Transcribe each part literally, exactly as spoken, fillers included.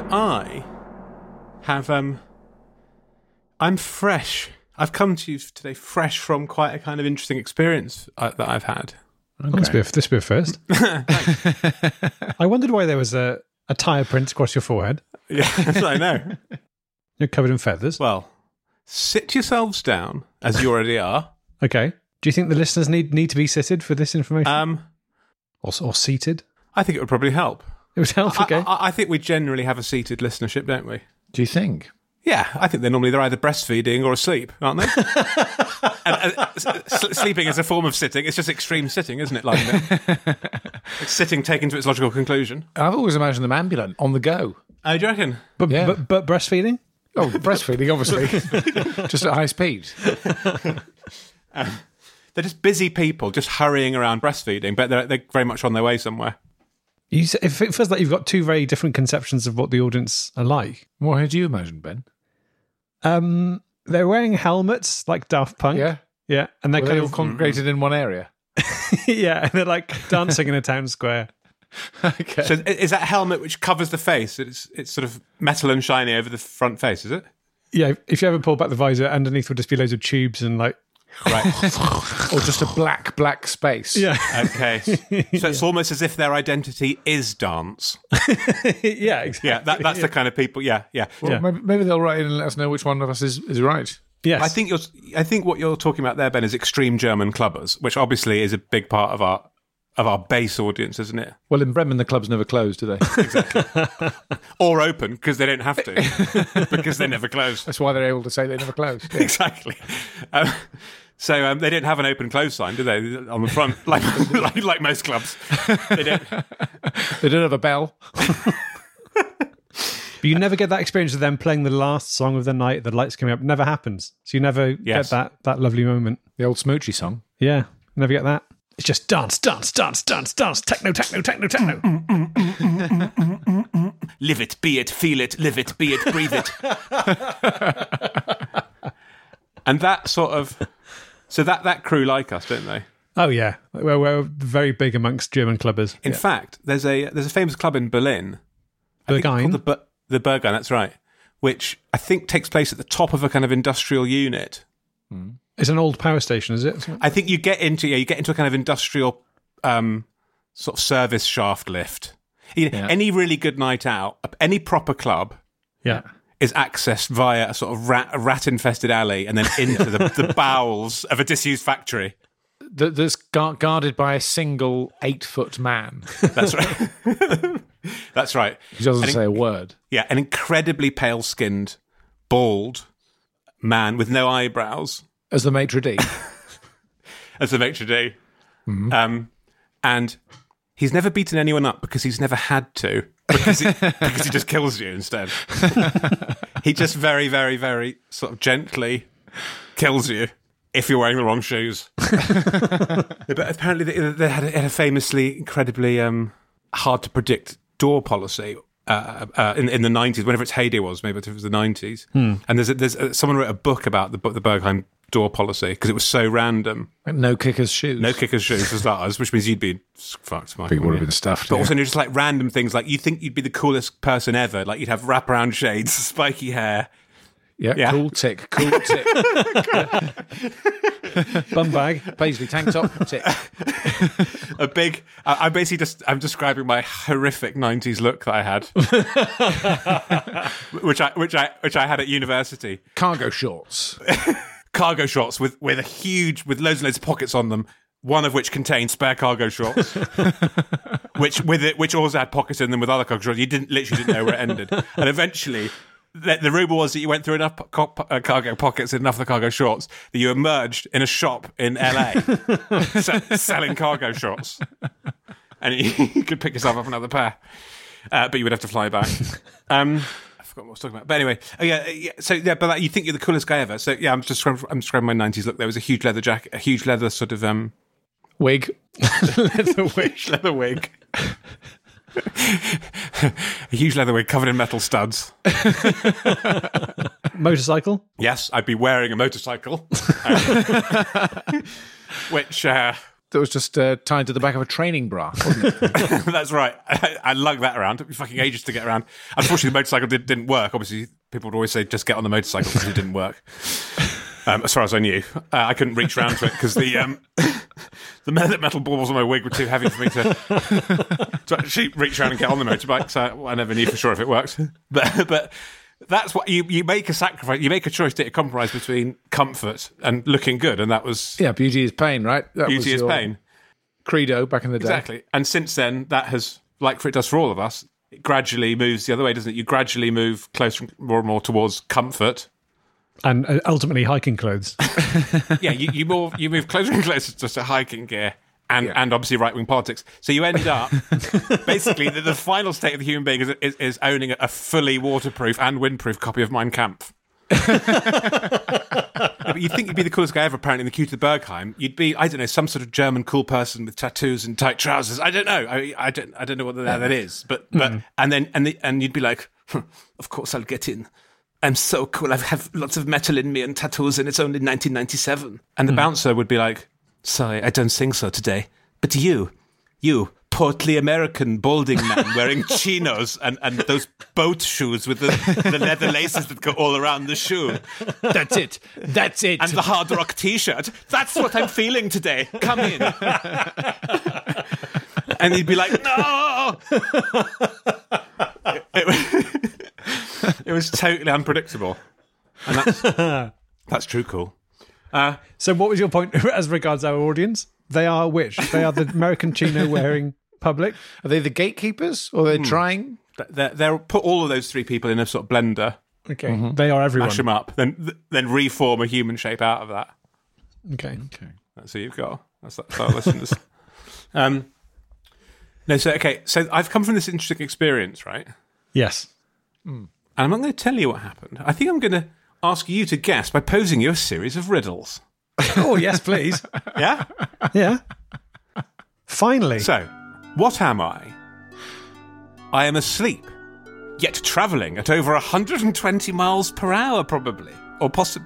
So I have, um, I'm fresh. I've come to you today fresh from quite a kind of interesting experience uh, that I've had. Okay. This will be, this be a first. I wondered why there was a, a tyre print across your forehead. Yeah, I know. You're covered in feathers. Well, sit yourselves down, as you already are. Okay. Do you think the listeners need, need to be seated for this information? Um, or, or seated? I think it would probably help. It would help, okay. I, I, I think we generally have a seated listenership, don't we? Do you think? Yeah, I think they're normally they're either breastfeeding or asleep, aren't they? and, uh, s- sleeping is a form of sitting. It's just extreme sitting, isn't it? Like it's sitting taken to its logical conclusion. I've always imagined them ambulant, on the go. Oh, do you reckon? But, yeah. but, but breastfeeding? Oh, breastfeeding, obviously. Just at high speed. Um, they're just busy people, just hurrying around breastfeeding, but they're, they're very much on their way somewhere. You, it feels like you've got two very different conceptions of what the audience are like. What had you imagined, Ben? Um, they're wearing helmets like Daft Punk. Yeah. Yeah. And they're Were kind they all of congregated in one area? yeah, and they're like dancing in a town square. Okay. So is that helmet which covers the face? It's it's sort of metal and shiny over the front face, is it? Yeah, if you ever pull back the visor, underneath will just be loads of tubes and like... Right. Or just a black, black space. Yeah. Okay. So it's almost as if their identity is dance. yeah, exactly. Yeah, that, that's yeah. the kind of people, yeah, yeah. Well, Yeah. maybe, maybe they'll write in and let us know which one of us is, is right. Yes. I think you're. I think what you're talking about there, Ben, is extreme German clubbers, which obviously is a big part of our of our base audience, isn't it? Well, in Bremen, the clubs never close, do they? Exactly. Or open, because they don't have to, because they never close. That's why they're able to say they never close. Yeah. Exactly. Um, so um, they don't have an open close sign, do they? On the front, like like, like most clubs, they don't. They don't have a bell. But you never get that experience of them playing the last song of the night, the lights coming up. It never happens. So you never Yes. get that, that lovely moment. The old Smoochy song. Yeah, never get that. It's just dance, dance, dance, dance, dance, techno, techno, techno, techno. Live it, be it, feel it, live it, be it, breathe it. And that sort of... So that, that crew like us, don't they? Oh, yeah. We're, we're very big amongst German clubbers. In yeah. fact, there's a there's a famous club in Berlin. I think it's Berghain? called the, Ber- the Berghain, that's right. Which I think takes place at the top of a kind of industrial unit. It's an old power station, is it? I think you get into yeah, you get into a kind of industrial um, sort of service shaft lift. You know, Yeah. Any really good night out, any proper club Yeah. is accessed via a sort of rat, a rat-infested alley and then into the, the bowels of a disused factory. That- That's gu- guarded by a single eight-foot man That's right. That's right. who doesn't And say a word. Yeah, an incredibly pale-skinned, bald man with no eyebrows, As the maitre d'. as the maitre d'. Um, and he's never beaten anyone up because he's never had to, because he, because he just kills you instead. He just very, very, very sort of gently kills you if you're wearing the wrong shoes. But apparently they, they had, a, had a famously, incredibly um, hard to predict door policy uh, uh, in, in the nineties, whenever its heyday was, maybe it was the nineties. And there's, a, there's a, someone wrote a book about the, the Berghain door policy because it was so random. No kickers' shoes. No kickers' shoes for starters, which means you'd be fucked. Michael, He would have wouldn't been you? stuffed. But yeah. also, just like random things, like you think you'd be the coolest person ever. Like you'd have wraparound shades, spiky hair. yeah, yeah. cool tick, cool tick. Bum bag. Paisley tank top, tick. A big. I, I'm basically just. I'm describing my horrific nineties look that I had, which I which I which I had at university. Cargo shorts. Cargo shorts with with a huge with loads and loads of pockets on them. One of which contained spare cargo shorts, which with it which also had pockets in them with other cargo shorts. You didn't literally didn't know where it ended, and eventually. The, the rumour was that you went through enough co- uh, cargo pockets and enough of the cargo shorts that you emerged in a shop in L A se- selling cargo shorts. And you, you could pick yourself up another pair. Uh, but you would have to fly back. Um, I forgot what I was talking about. But anyway, oh, yeah, yeah, so yeah, but like, you think you're the coolest guy ever. So yeah, I'm just describing, I'm describing my nineties look. There was a huge leather jacket, a huge leather sort of... Um, Wig. leather wig. Leather wig. A huge leather wig covered in metal studs. Motorcycle? Yes, I'd be wearing a motorcycle, um, which uh, that was just uh, tied to the back of a training bra, wasn't it? That's right. I, I lugged that around. It took me fucking ages to get around. Unfortunately, the motorcycle did, didn't work. Obviously, people would always say, just get on the motorcycle because it didn't work. Um, as far as I knew. Uh, I couldn't reach around to it because the um, the metal, metal balls on my wig were too heavy for me to, to actually reach around and get on the motorbike. So I never knew for sure if it worked. But but that's what you, you make a sacrifice. You make a choice to compromise between comfort and looking good, and that was Yeah, beauty is pain, right? That was beauty is your pain. credo back in the day. Exactly. And since then, that has, like for it does for all of us, it gradually moves the other way, doesn't it? You gradually move closer more and more towards comfort. And uh, ultimately hiking clothes. Yeah, you, you more you move closer and closer to, to hiking gear and, Yeah. and obviously right wing politics. So you end up basically the, the final state of the human being is, is, is owning a fully waterproof and windproof copy of Mein Kampf. Yeah, but you'd think you'd be the coolest guy ever. Apparently, in the queue to the Berghain, you'd be I don't know some sort of German cool person with tattoos and tight trousers. I don't know. I, I don't I don't know what the hell that is. But but Mm. and then and the, and you'd be like, "Huh, of course I'll get in. I'm so cool. I have lots of metal in me and tattoos, and it's only nineteen ninety-seven. And the bouncer would be like, sorry, I don't think so today. But you, you, portly American balding man wearing chinos and, and those boat shoes with the, the leather laces that go all around the shoe. That's it. That's it. And the hard rock t-shirt. That's what I'm feeling today. Come in. And he'd be like, no! It, it was, it was totally unpredictable. And that's, that's true cool. Uh, So what was your point as regards our audience? They are which? They are the American chino wearing public? Are they the gatekeepers, or are they trying? they're, they're put all of those three people in a sort of blender, Okay. They are everyone. mash them up, then then reform a human shape out of that. Okay. That's who you've got. That's, that's our listeners. Um, no, so, okay, so I've come from this interesting experience, right? Yes. And I'm not going to tell you what happened. I think I'm going to ask you to guess by posing you a series of riddles. Oh, yes, please. Yeah? Yeah. Finally. So, what am I? I am asleep, yet travelling at over one hundred twenty miles per hour, probably, or possibly.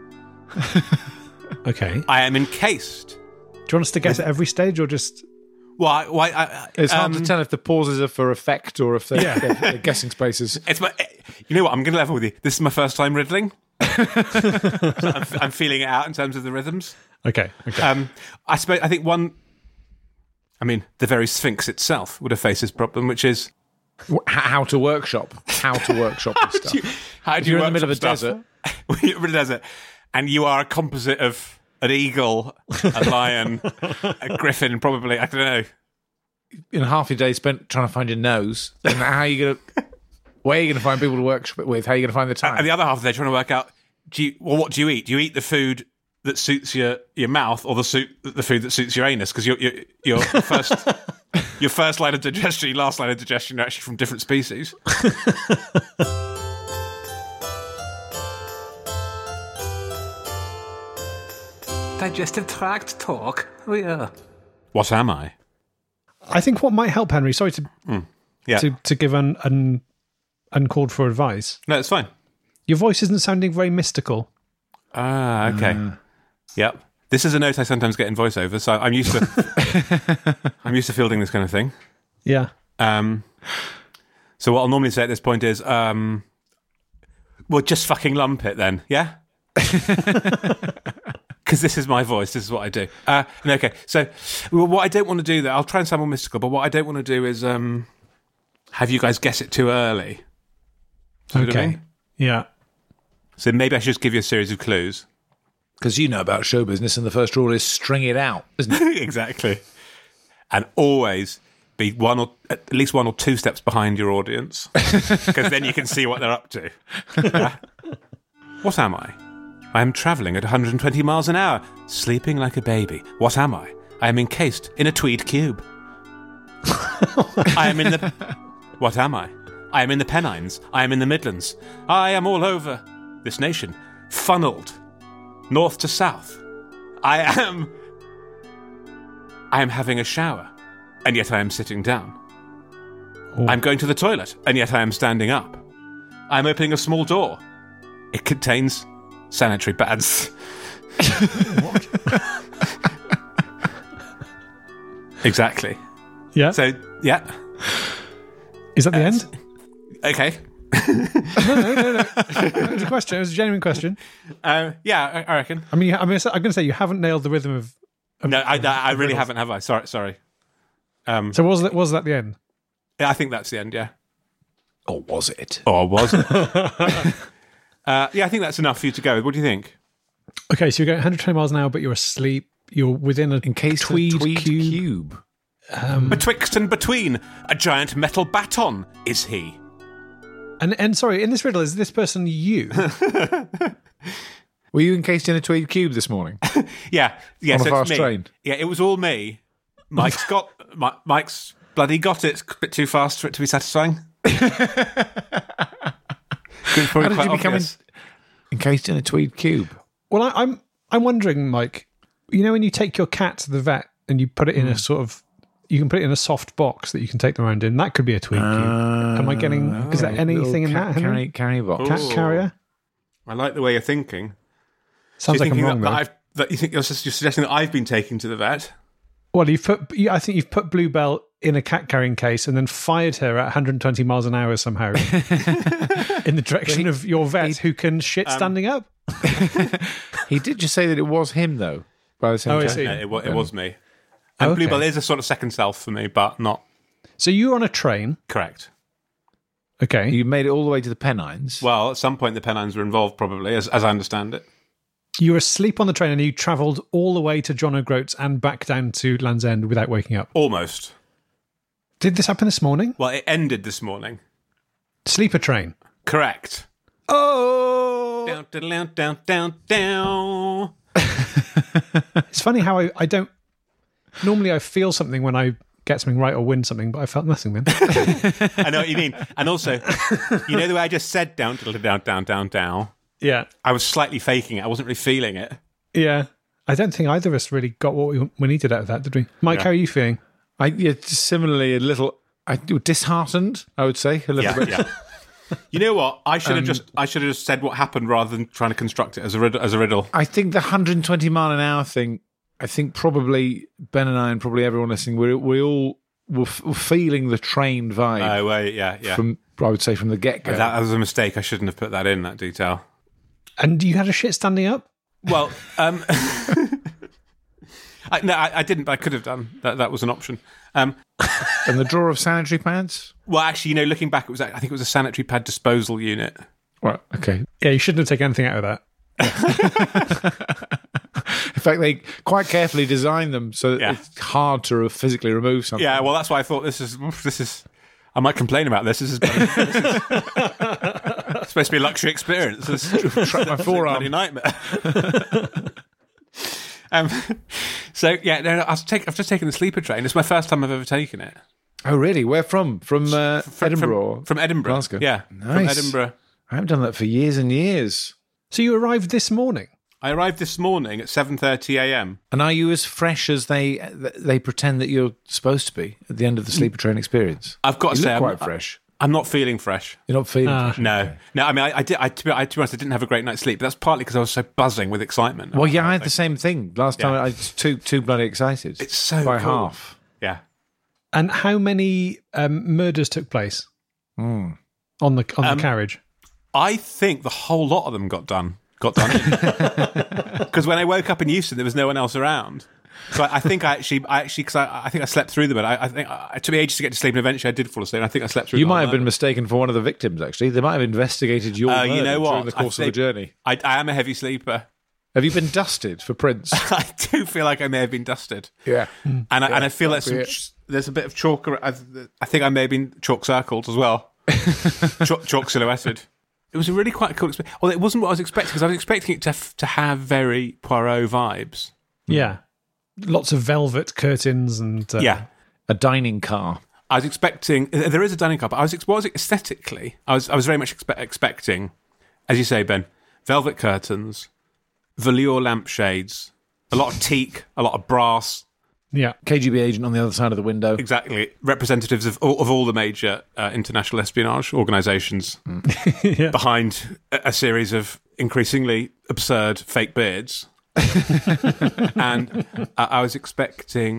Okay. I am encased. Do you want us to guess at every stage or just... Why? Why? I, I, It's hard um, to tell if the pauses are for effect or if they're, Yeah. they're, they're guessing spaces. It's my. You know what? I'm going to level with you. This is my first time riddling. So I'm, I'm feeling it out in terms of the rhythms. Okay. Okay. Um, I suppose. I think one. I mean, the very Sphinx itself would have faced this problem, which is H- How to workshop. How to workshop this stuff. how do You're you in the middle of a workshop stuff? desert. You're in a desert, and you are a composite of an eagle, a lion, a griffin, probably. I don't know. In half your day spent trying to find your nose, then how are you going to... Where are you going to find people to workshop it with? How are you going to find the time? And the other half of the day trying to work out. Do you, well, what do you eat? Do you eat the food that suits your, your mouth, or the suit the food that suits your anus? Because your your your first your first line of digestion, your last line of digestion are actually from different species. Digestive tract talk. Oh yeah. What am I? I think what might help, Henry, sorry to Yeah. to, to give un, un, uncalled for advice. No, it's fine. Your voice isn't sounding very mystical. Ah, okay. Yep. This is a note I sometimes get in voiceover, so I'm used to I'm used to fielding this kind of thing. Yeah. Um, so what I'll normally say at this point is, um, well, just fucking lump it then, yeah? Because this is my voice, this is what I do. Uh, no, okay, so well, what I don't want to do, there, I'll try and sound more mystical, but what I don't want to do is um, have you guys guess it too early. See what I Okay. mean? Yeah. So maybe I should just give you a series of clues. Because you know about show business, and the first rule is string it out, isn't it? Exactly. And always be one or at least one or two steps behind your audience, because then you can see what they're up to. Yeah? What am I? I am travelling at one hundred twenty miles an hour, sleeping like a baby. What am I? I am encased in a tweed cube. I am in the... What am I? I am in the Pennines. I am in the Midlands. I am all over this nation, funneled north to south. I am... I am having a shower, and yet I am sitting down. Oh. I'm going to the toilet, and yet I am standing up. I'm opening a small door. It contains sanitary pads. Exactly. Yeah. So, yeah. Is that the end? Okay. No, no, no, no. It was a question. It was a genuine question. Uh, yeah, I, I reckon. I mean, I'm going to say you haven't nailed the rhythm of. of No, I, of- I of really riddles. haven't, have I? Sorry, sorry. Um, So was that was that the end? yeah, I think that's the end, yeah. Or was it? Or was it? uh, yeah, I think that's enough for you to go with. What do you think? Okay, so you're going one hundred twenty miles an hour, but you're asleep. You're within a Encased tweed, in a tweed cube. cube. Betwixt and between, a giant metal baton is he. And and sorry, in this riddle, is this person you? Were you encased in a tweed cube this morning? Yeah, yeah. On a so it's fast me. train? Yeah, it was all me. Mike's got Mi- Mike's bloody got it. It's a bit too fast for it to be satisfying. How did you become en- encased in a tweed cube? Well, I, I'm I'm wondering, Mike. You know, when you take your cat to the vet and you put it in a sort of, you can put it in a soft box that you can take them around in. That could be a tweed cube. Am I getting? Is there anything in Little that? cat Henry? carry, carry box. Cat Ooh. carrier. I like the way you're thinking. Sounds So like you're I'm thinking wrong that, though. that, I've, that you think you're, sus- you're suggesting that I've been taken to the vet? Well, you've put. you- I think you've put Bluebell in a cat carrying case and then fired her at one hundred twenty miles an hour somehow in the direction of your vet, who can shit Um, standing up. He did just say that it was him, though. By the same Oh, I time. see. Yeah, it, wa- it was me. And Okay. Bluebell is a sort of second self for me, but not So you were on a train. correct. Okay. You made it all the way to the Pennines. Well, at some point the Pennines were involved, probably, as, as I understand it. You were asleep on the train and you travelled all the way to John O'Groats and back down to Land's End without waking up. Almost. Did this happen this morning? Well, it ended this morning. Sleeper train. Correct. Oh! Down, down, down, down, down. It's funny how I, I don't... Normally I feel something when I get something right or win something, but I felt nothing then. I know what you mean. And also, you know the way I just said down, down, down, down, down, down? Yeah. I was slightly faking it. I wasn't really feeling it. Yeah. I don't think either of us really got what we, we needed out of that, did we? Mike, Yeah. how are you feeling? I yeah, similarly a little I, disheartened, I would say, a little Yeah, bit. yeah. You know what? I should have Um, just I should have just said what happened rather than trying to construct it as a riddle. As a riddle. I think the one hundred twenty mile an hour thing, I think probably Ben and I and probably everyone listening, we we all were, f- were feeling the train vibe Oh, well, yeah, yeah. from, I would say, from the get-go. That was a mistake. I shouldn't have put that in, that detail. And you had a shit standing up? Well, um, I, no, I, I didn't, but I could have done. That that was an option. Um, And the drawer of sanitary pads? well, actually, you know, looking back, it was I think it was a sanitary pad disposal unit. Right, okay. Yeah, you shouldn't have taken anything out of that. In fact, they quite carefully designed them so that Yeah. it's hard to physically remove something. Yeah, well, that's why I thought this is this is. I might complain about this. This is, this is supposed to be a luxury experience. This is Trapped my bloody forearm. nightmare. um, so yeah, no, no, I've, take, I've just taken the sleeper train. It's my first time I've ever taken it. Oh, really? Where from? From uh, From- Edinburgh? From, or- from Edinburgh. Glasgow? Yeah, from Nice. Edinburgh. I haven't done that for years and years. So you arrived this morning? I arrived this morning at seven thirty a.m. And are you as fresh as they they pretend that you're supposed to be at the end of the sleeper train experience? I've got to You say, look I'm, quite fresh. I'm not feeling fresh. You're not feeling Ah. fresh. No, no. I mean, I, I did. I to, be, I, to be honest, I didn't have a great night's sleep. But that's partly because I was so buzzing with excitement. Well, yeah, I had the same thing last time. Yeah. I was too too bloody excited. It's so by cool. half. Yeah. And how many um, murders took place on the on the Um, carriage? I think the whole lot of them got done. Got done. Because when I woke up in Euston, there was no one else around. So I, I think I actually, I actually, because I, I think I slept through them. But I, I think I, it took me ages to get to sleep, and eventually I did fall asleep. And I think I slept through. You the might whole have been night. mistaken for one of the victims. Actually, they might have investigated your Uh, murder you know what? during the course I of the think- journey. I, I am a heavy sleeper. Have you been dusted for prints? I do feel like I may have been dusted, Yeah. and I, and I feel like that'd some, be it. there's a bit of chalk. ar- I, I think I may have been chalk circled as well. chalk, chalk silhouetted. It was a really quite cool experience. Well, it wasn't what I was expecting because I was expecting it to f- to have very Poirot vibes. Yeah. Lots of velvet curtains and... Uh, Yeah, A dining car. I was expecting. There is a dining car, but I was ex- what was it aesthetically? I was I was very much expe- expecting, as you say, Ben, velvet curtains, velour lampshades, a lot of teak, a lot of brass. Yeah. K G B agent on the other side of the window. Exactly, representatives of all, of all the major uh, international espionage organisations Yeah. behind a, a series of increasingly absurd fake beards. And uh, I was expecting,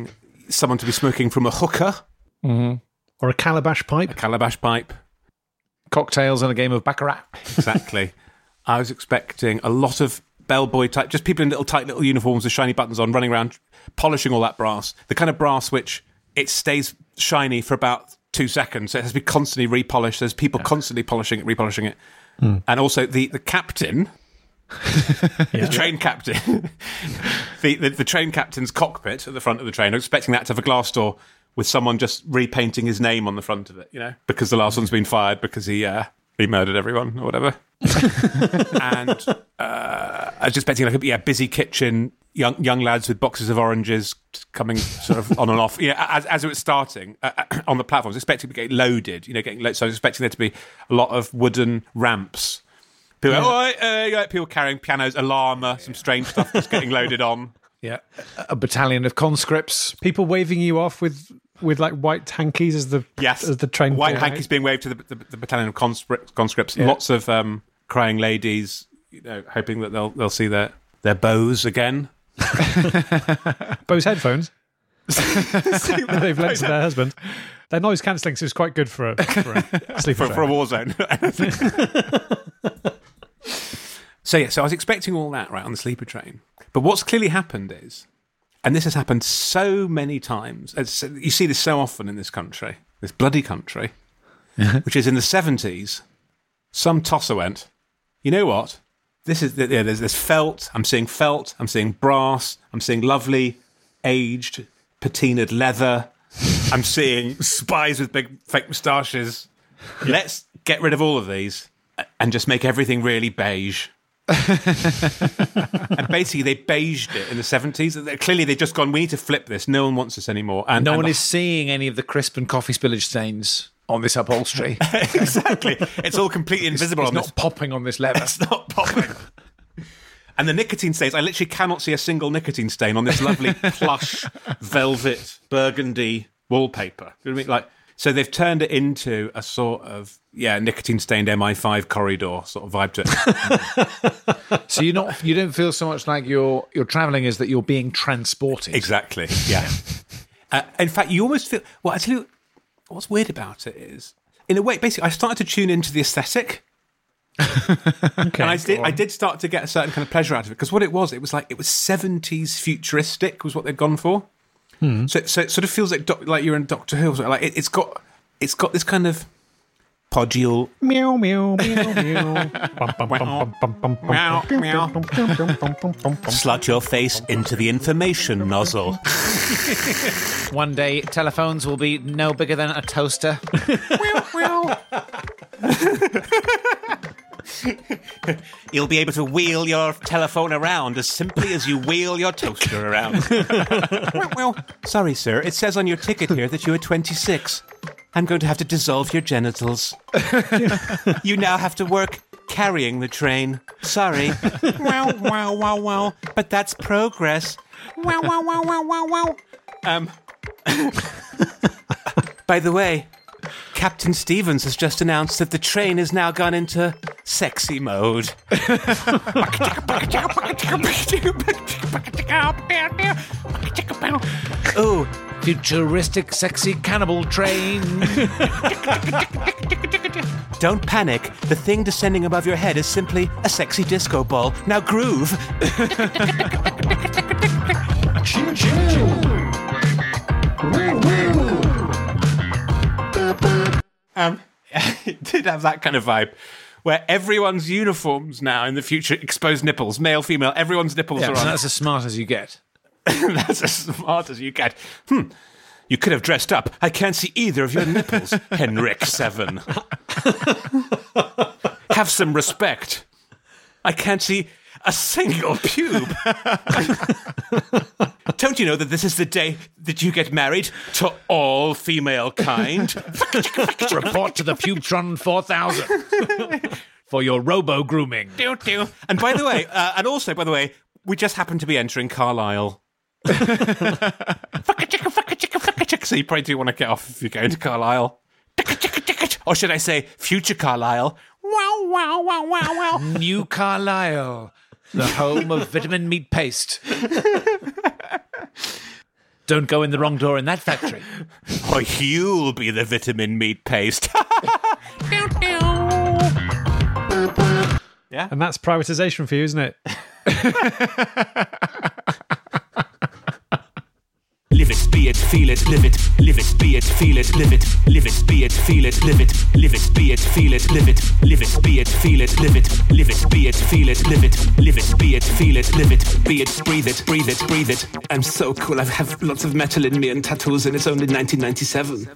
someone to be smoking from a hookah. Mm-hmm. Or a calabash pipe. A calabash pipe. Cocktails and a game of baccarat. Exactly. I was expecting a lot of bellboy type, just people in little tight little uniforms with shiny buttons on, running around, polishing all that brass. The kind of brass which it stays shiny for about two seconds. So it has to be constantly repolished. There's people yeah. constantly polishing it, repolishing it. Mm. And also the, the captain, yeah. the train captain, the, the, the train captain's cockpit at the front of the train. I was expecting that to have a glass door with someone just repainting his name on the front of it, you know, because the last one's been fired because he uh, he murdered everyone or whatever. and uh, I was just expecting like a yeah, busy kitchen, young young lads with boxes of oranges coming sort of on and off. You know, as as it was starting uh, on the platforms, expecting to get loaded. You know, getting loaded. So I was expecting there to be a lot of wooden ramps. People, yeah. oh, uh, yeah, people carrying pianos, alarma, some strange stuff that's getting loaded on. Yeah, a battalion of conscripts, people waving you off with. With like white hankies as the yes, as the train white hankies being waved to the, the, the battalion of conscripts. conscripts. Yeah. Lots of um, crying ladies, you know, hoping that they'll they'll see their their bows again. Bose headphones. They've lent to their husband. Their noise cancelling is quite good for a, for a sleeper for, for a war zone. So yeah, so I was expecting all that right on the sleeper train, but what's clearly happened is. And this has happened so many times. It's, you see this so often in this country, this bloody country, which is in the seventies, some tosser went, you know what? This is yeah, there's this felt, I'm seeing felt, I'm seeing brass, I'm seeing lovely, aged, patinaed leather, I'm seeing spies with big fake moustaches. Let's get rid of all of these and just make everything really beige. And basically they beiged it in the seventies. Clearly they've just gone, we need to flip this, no one wants this anymore, and no and one the, is seeing any of the crisp and coffee spillage stains on this upholstery. Exactly, it's all completely invisible. It's, it's on not this. popping on this leather. It's not popping. And the nicotine stains, I literally cannot see a single nicotine stain on this lovely plush velvet burgundy wallpaper. You know what I mean? Like, so they've turned it into a sort of, yeah, nicotine-stained M I five corridor sort of vibe to it. So you're not, you don't feel so much like you're you're travelling as that you're being transported. Exactly, yeah. uh, in fact, you almost feel, well, I tell you, what's weird about it is, in a way, basically, I started to tune into the aesthetic. Okay, and I did, I did start to get a certain kind of pleasure out of it, because what it was, it was like, it was seventies futuristic was what they'd gone for. Hmm. So, so it sort of feels like doc, like you're in Doctor Who. Like it, it's got, it's got this kind of podule. Meow meow meow meow. Meow meow. Slut your face into the information nozzle. One day, telephones will be no bigger than a toaster. Meow meow. You'll be able to wheel your telephone around as simply as you wheel your toaster around. well, well, sorry, sir. It says on your ticket here that you are twenty-six. I'm going to have to dissolve your genitals. You now have to work carrying the train. Sorry. Wow, wow, wow, wow. But that's progress. Wow, wow, wow, wow, wow, wow. Um. By the way, Captain Stevens has just announced that the train has now gone into sexy mode. Oh, futuristic sexy cannibal train. Don't panic. The thing descending above your head is simply a sexy disco ball. Now groove. Choo choo. Um, it did have that kind of vibe, where everyone's uniforms now in the future expose nipples, male, female. Everyone's nipples yeah, are on. That's as smart as you get. That's as smart as you get. Hmm. You could have dressed up. I can't see either of your nipples, Henrik Seven. Have some respect. I can't see a single pube. Don't you know that this is the day that you get married to all female kind? Report to the Pubetron four thousand for your robo-grooming. Do, do. And by the way, uh, and also, by the way, we just happen to be entering Carlisle. So you probably do want to get off if you're going to Carlisle. Or should I say, future Carlisle? Wow, wow, wow, wow, wow. New Carlisle, the home of vitamin meat paste. Don't go in the wrong door in that factory. Or you'll be the vitamin meat paste. Yeah. And that's privatisation for you, isn't it? Live it, be it, feel it, live it. Live it, be it, feel it, live it. Live it, be it, feel it, live it. Live it, be it, feel it, live it. Live it, be it, feel it, live it. Live it, be it, feel it, live it. Live it, be it, feel it, live it. Be it, breathe it, breathe it, breathe it. I'm so cool. I have lots of metal in me and tattoos, and it's only nineteen ninety-seven.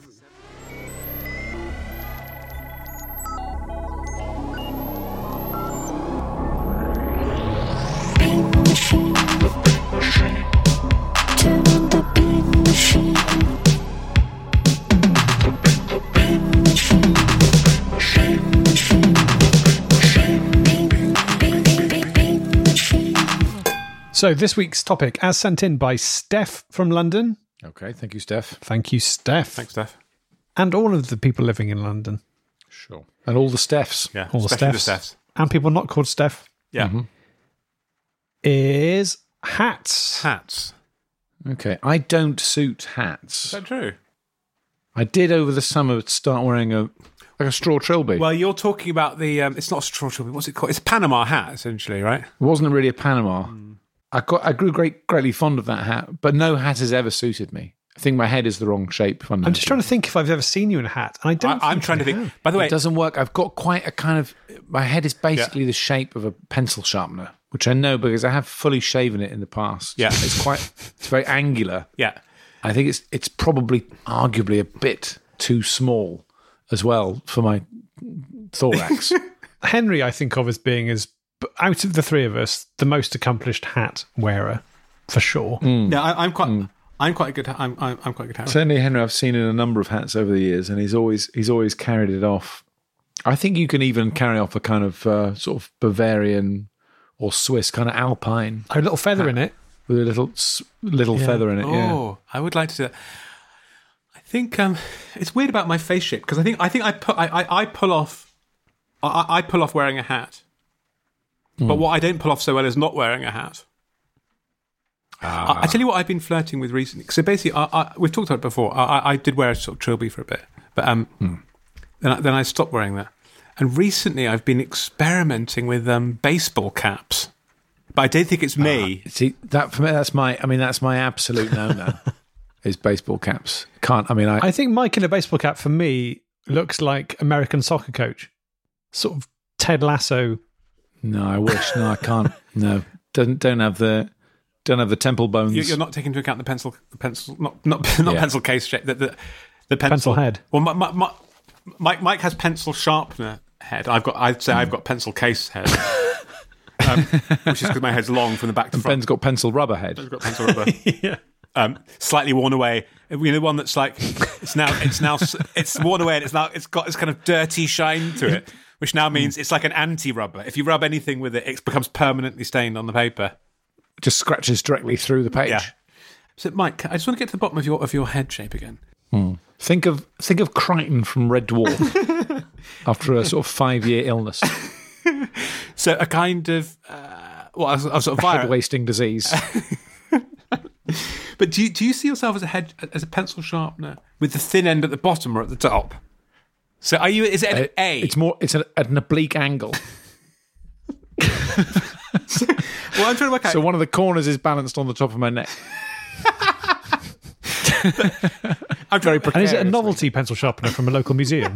So this week's topic, as sent in by Steph from London. Okay, thank you, Steph. Thank you, Steph. Thanks, Steph. And all of the people living in London. Sure. And all the Stephs. Yeah, All the especially Stephs. the Stephs. And people not called Steph. Yeah. Mm-hmm. Is hats. Hats. Okay, I don't suit Is hats. that true? I did over the summer start wearing a like a straw trilby. Well, you're talking about the. Um, it's not a straw trilby. What's it called? It's a Panama hat, essentially, right? It wasn't really a Panama. Mm. I got I grew great greatly fond of that hat, but no hat has ever suited me. I think my head is the wrong shape. I'm just trying to think if I've ever seen you in a hat. And I don't I, I'm think trying I to think. have. By the way, It doesn't work. I've got quite a kind of my head is basically the shape of a pencil sharpener, which I know because I have fully shaven it in the past. Yeah. It's quite it's very angular. yeah. I think it's it's probably arguably a bit too small as well for my thorax. Henry, I think of as being, as out of the three of us, the most accomplished hat wearer, for sure. Yeah, I, I'm quite. I'm quite a good. I'm. I'm, I'm quite a good. Hat. Certainly, Henry, I've seen in a number of hats over the years, and he's always he's always carried it off. I think you can even carry off a kind of uh, sort of Bavarian or Swiss kind of alpine A little feather in it. with a little s- little Yeah. feather in it. Yeah. Oh, I would like to do that. I think um, it's weird about my face shape because I think I think I put I, I, I pull off I, I pull off wearing a hat, but what I don't pull off so well is not wearing a hat. I, I tell you what I've been flirting with recently. So basically, I, I, we've talked about it before. I, I, I did wear a sort of trilby for a bit, but um, then I, then I stopped wearing that. And recently, I've been experimenting with um, baseball caps. But I don't think it's me. See that for me, that's my. I mean, that's my absolute no-no. Is baseball caps. Can't. I mean, I. I think Mike in a baseball cap, for me, looks like American soccer coach. Sort of Ted Lasso. no, I wish. No, I can't. No, don't don't have the don't have the temple bones. You- You're not taking into account the pencil, the pencil, not not not Yeah. pencil case shape. The the, the pencil, Pencil head. Well, my, my, my, Mike Mike has pencil sharpener head. I've got. I'd say I've got pencil case head, um, which is because my head's long from the back to front. Ben's got pencil rubber head. I've got pencil rubber. Yeah. Um, slightly worn away. You know, the one that's like it's now it's now it's worn away and it's now it's got this kind of dirty shine to it, which now means it's like an anti-rubber. If you rub anything with it, it becomes permanently stained on the paper. Just scratches directly through the page. Yeah. So, Mike, I just want to get to the bottom of your of your head shape again. Think of think of Crichton from Red Dwarf after a sort of five year illness, So, a kind of uh, well, a, a sort of head virus. wasting disease. But do you, do you see yourself as a head as a pencil sharpener with the thin end at the bottom or at the top? So, are you? Is it an A? It's more. It's at an oblique angle. Well, I'm trying to work out. So one of the corners is balanced on the top of my neck. I'm very And is it a novelty pencil sharpener from a local museum?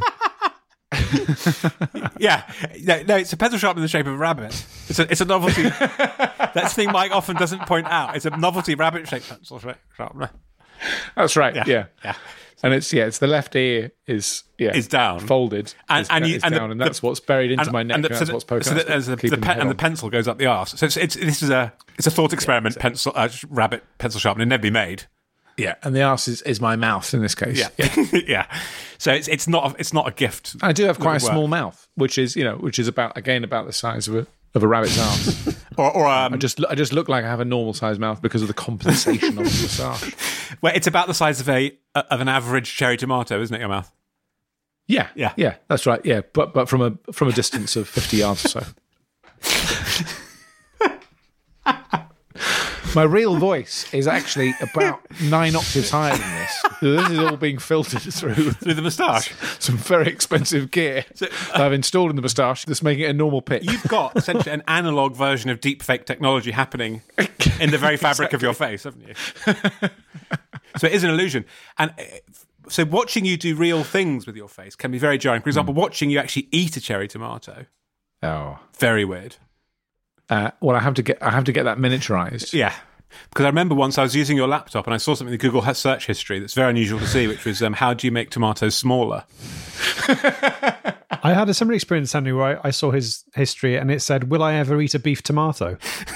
Yeah, no, no, it's a pencil sharpener in the shape of a rabbit. It's a, it's a novelty. That's the thing Mike often doesn't point out. It's a novelty rabbit-shaped pencil sharpener. That's right. Yeah. Yeah. Yeah. And it's yeah, it's the left ear is yeah Is down. folded, And- is, and you- is and the- down, and the- that's what's buried into And- my neck. and And, the- that's so what's the- poking. so that's that- what's the, the, keeping pe- my head and the on. pencil goes up the arse. So it's, it's this is a it's a thought experiment. Pencil uh, rabbit pencil sharpener never be made. Yeah, and the arse is, is my mouth in this case. Yeah, yeah. So it's it's not a, it's not a gift. I do have quite a That would small work. mouth, which is you know, which is about again about the size of a of a rabbit's arse. Or, or um, I just I just look like I have a normal sized mouth because of the compensation of the moustache. where it's about the size of a of an average cherry tomato, isn't it? Your mouth. Yeah, Yeah. yeah, that's right. Yeah, but but from a from a distance of fifty yards or so. My real voice is actually about nine octaves higher than this. So this is all being filtered through Through the moustache. some very expensive gear So, that I've installed in the moustache that's making it a normal pitch. You've got essentially an analog version of deepfake technology happening in the very fabric of your face, haven't you? So it is an illusion. And uh, so watching you do real things with your face can be very jarring. For example, watching you actually eat a cherry tomato, Oh, very weird. uh, well, I have to get I have to get that miniaturized. Yeah. Because I remember once I was using your laptop and I saw something in the Google search history that's very unusual to see, which was um, how do you make tomatoes smaller? I had a similar experience, Sandy, where I, I saw his history and it said, "Will I ever eat a beef tomato?"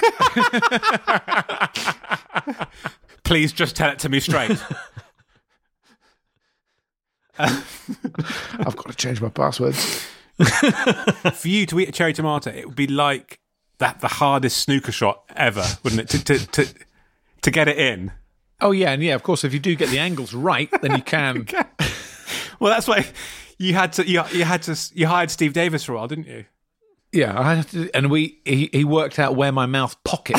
Please just tell it to me straight. I've got to change my passwords. For you to eat a cherry tomato, it would be like that the hardest snooker shot ever, wouldn't it? To to to, to get it in. Oh yeah, and yeah, of course, if you do get the angles right, then you can. Well, that's why you had to you, you had to you hired Steve Davis for a while, didn't you? Yeah, I had to, and we he, he worked out where my mouth pocket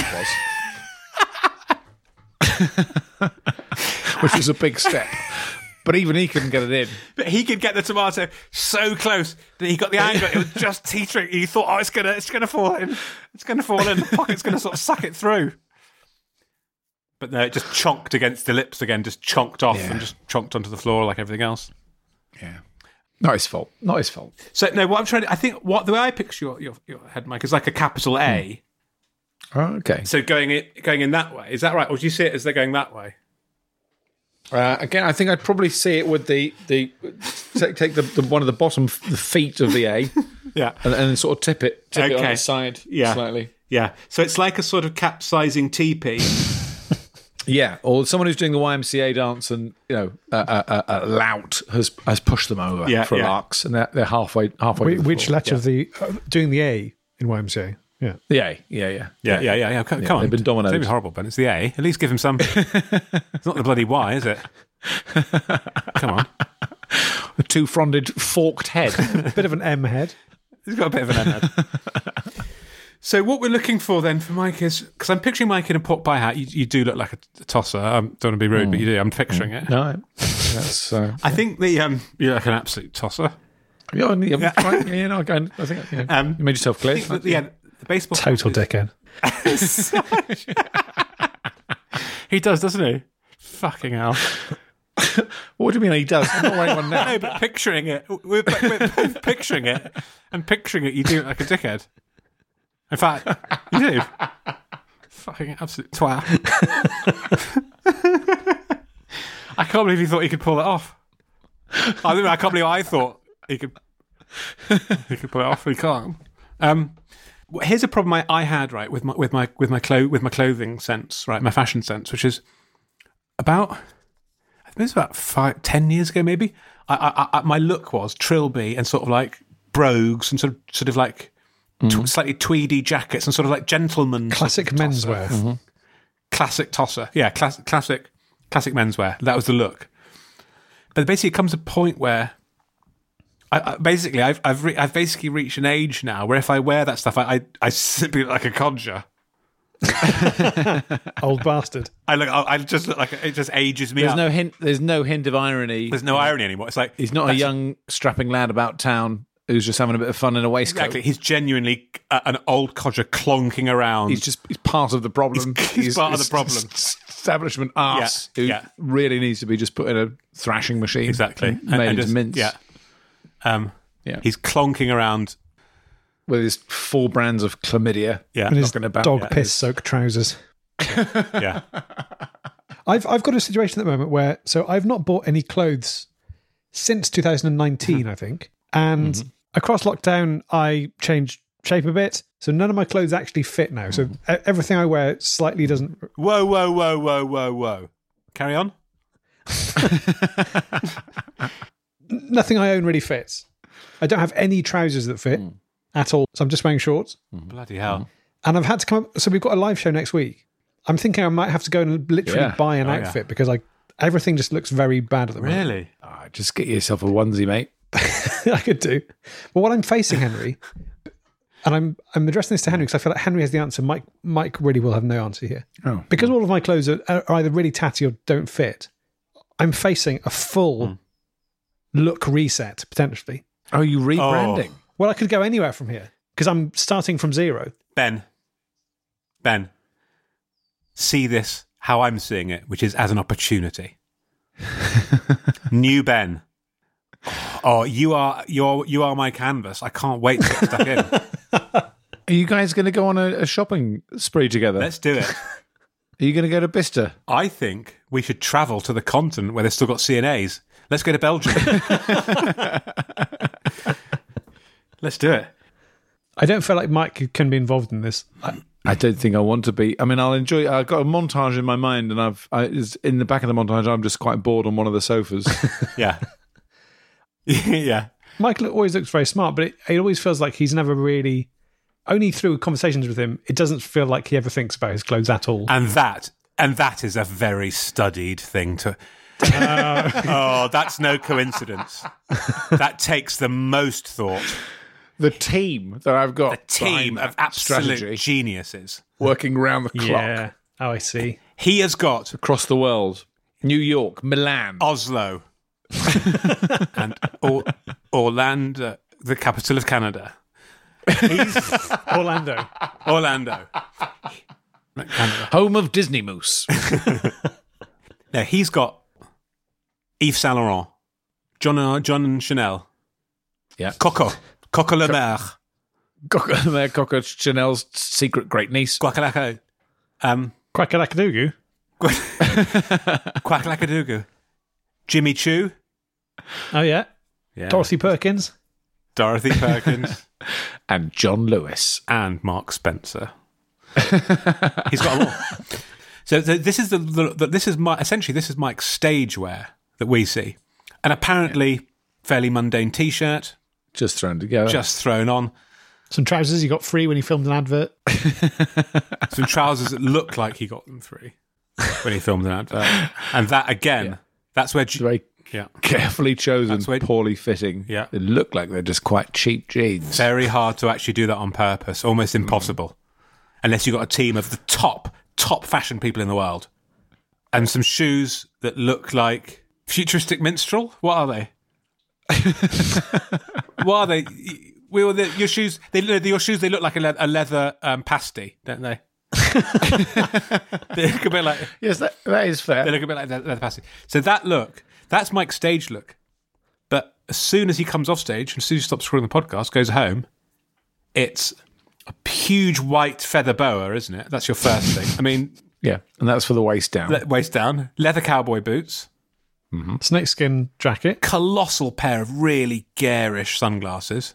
was, which was a big step. But even he couldn't get it in. But he could get the tomato so close that he got the angle. It was just teetering. He thought, "Oh, it's gonna, it's gonna fall in. It's gonna fall in. The pocket's gonna sort of suck it through." But no, it just chonked against the lips again. Just chonked off Yeah. and just chonked onto the floor like everything else. Yeah, not his fault. Not his fault. So no, what I'm trying to, I think what the way I picture your your, your head, Mike, is like a capital A. Oh, okay. So going it going in that way, is that right? Or do you see it as they're going that way? Uh, again, I think I'd probably see it with the the take, take the, the one of the bottom f- the feet of the A, Yeah. and, and then sort of tip it, tip it on Okay. the side, Yeah. slightly. Yeah. So it's like a sort of capsizing teepee. Yeah, or someone who's doing the Y M C A dance and you know a, a, a, a lout has has pushed them over Yeah, for yeah. larks, and they're, they're halfway halfway. Which, to the which floor. letter of the uh, doing the A in Y M C A? Yeah. The A, yeah, yeah, Yeah, yeah, yeah, yeah. Come, come on. they've been dominoes. It's going to be horrible, Ben. It's the A. At least give him some. It's not the bloody Y, is it? Come on. A two-fronded forked head. Bit of an M head. He's got a bit of an M head. So what we're looking for then for Mike is, because I'm picturing Mike in a pork pie hat. You, you do look like a, a tosser. I don't want to be rude, but you do. I'm picturing it. No, that's uh, I think the um, you're like an absolute tosser. yeah, yeah, yeah. Fine. yeah, no, I, I think you, know, Um, you made yourself clear. I think that, yeah, the baseball Total cap dickhead. is- He does, doesn't he? Fucking hell. What do you mean he does? I'm not wearing one now. No, but picturing it, we're, we're both picturing it, and picturing it, you do look like a dickhead. In fact, you do. Fucking absolute twat. I can't believe you thought he could pull it off. I mean, I can't believe I thought he could. He could pull it off. He can't. Um, well, here's a problem I, I had right with my with my with my clo- with my clothing sense, right, my fashion sense, which is about. I think it was about five, ten years ago, maybe. I, I, I, my look was trilby and sort of like brogues and sort of, sort of like tw- slightly tweedy jackets and sort of like gentleman Classic sort of tosser. menswear. Mm-hmm. Classic tosser, yeah, class, classic, classic menswear. That was the look. But basically, it comes a point where, I, I basically, I've I've, re- I've basically reached an age now where if I wear that stuff, I I, I simply look like a codger. Old bastard. I look, I, I just look like it just ages me There's up. no hint. There's no hint of irony. There's no irony anymore. It's like He's not a that's- young strapping lad about town who's just having a bit of fun in a waistcoat. Exactly, he's genuinely uh, an old codger clonking around. He's just he's part of the problem. He's- he's part of the problem. Establishment arse Yeah, who yeah. really needs to be just put in a thrashing machine. exactly and And- made and into just- mince. Yeah, um, Yeah. he's clonking around. With his four brands of chlamydia. Yeah, And his knocking about. dog yeah, piss soaked trousers. yeah. I've I've got a situation at the moment where so I've not bought any clothes since two thousand nineteen, I think. And Mm-hmm. across lockdown, I changed shape a bit, so none of my clothes actually fit now. So Mm-hmm. e- everything I wear slightly doesn't. Whoa, whoa, whoa, whoa, whoa, whoa. Carry on. Nothing I own really fits. I don't have any trousers that fit Mm. at all. So I'm just wearing shorts. Bloody hell. And I've had to come up. So we've got a live show next week. I'm thinking I might have to go and literally Yeah. buy an Oh, yeah. outfit because I everything just looks very bad at the moment. Really? Ah, just get yourself a onesie, mate. I could do. But what I'm facing, Henry, And I'm I'm addressing this to Henry because I feel like Henry has the answer. Mike Mike really will have no answer here. Oh. Because all of my clothes are, are either really tatty or don't fit. I'm facing a full mm. look reset, potentially. Oh, you rebranding? Oh. Well, I could go anywhere from here because I'm starting from zero. Ben, Ben, see this how I'm seeing it, which is as an opportunity. New Ben. Oh, you are you're you are my canvas. I can't wait to get stuck in. Are you guys going to go on a, a shopping spree together? Let's do it. Are you going to go to Bicester? I think we should travel to the continent where they've still got C N As. Let's go to Belgium. Let's do it. I don't feel like Mike can be involved in this. I, I don't think I want to be. I mean, I'll enjoy. I've got a montage in my mind, and I've I, it's in the back of the montage. I'm just quite bored on one of the sofas. Yeah, yeah. Mike always looks very smart, but it, it always feels like he's never really. Only through conversations with him, it doesn't feel like he ever thinks about his clothes at all. And that, and that is a very studied thing to. Uh, oh, that's no coincidence. That takes the most thought. The team that I've got, a team of absolute strategy, geniuses working round the clock. Yeah. Oh, I see. He has got across the world: New York, Milan, Oslo, and or- Orlando, the capital of Canada. He's Orlando. Orlando. home of Disney Moose. No, he's got Yves Saint Laurent, John, John and Chanel, yeah, Coco, Coco Le Mer, Coco Le Mer, Coco Chanel's secret great niece, Quackalacka, um, Quackalackadoogoo, Quackalackadoogoo, Jimmy Choo, oh yeah, yeah. Dorothy Perkins, Dorothy Perkins, and John Lewis, and Mark Spencer. He's got them all. So the, this is the, the, the this is my essentially this is Mike's stage wear that we see, an apparently fairly mundane T-shirt, just thrown together, just thrown on. Some trousers he got free when he filmed an advert. Some trousers that look like he got them free when he filmed an advert, and that again, yeah. that's where G- very yeah. carefully chosen, where, poorly fitting. Yeah, they look like they're just quite cheap jeans. Very hard to actually do that on purpose, almost impossible, mm. unless you've got a team of the top. top fashion people in the world, and some shoes that look like futuristic minstrel. What are they? What are they? We were the, your shoes. They your shoes. They look like a, le- a leather um, pasty, don't they? They look a bit like. Yes, that, that is fair. They look a bit like leather pasty. So that look, that's Mike's stage look. But as soon as he comes off stage, and as soon as he stops recording the podcast, goes home, it's a huge white feather boa, isn't it? That's your first thing. I mean... Yeah, and that's for the waist down. Le- waist down. Leather cowboy boots. Mm-hmm. Snakeskin jacket. Colossal pair of really garish sunglasses.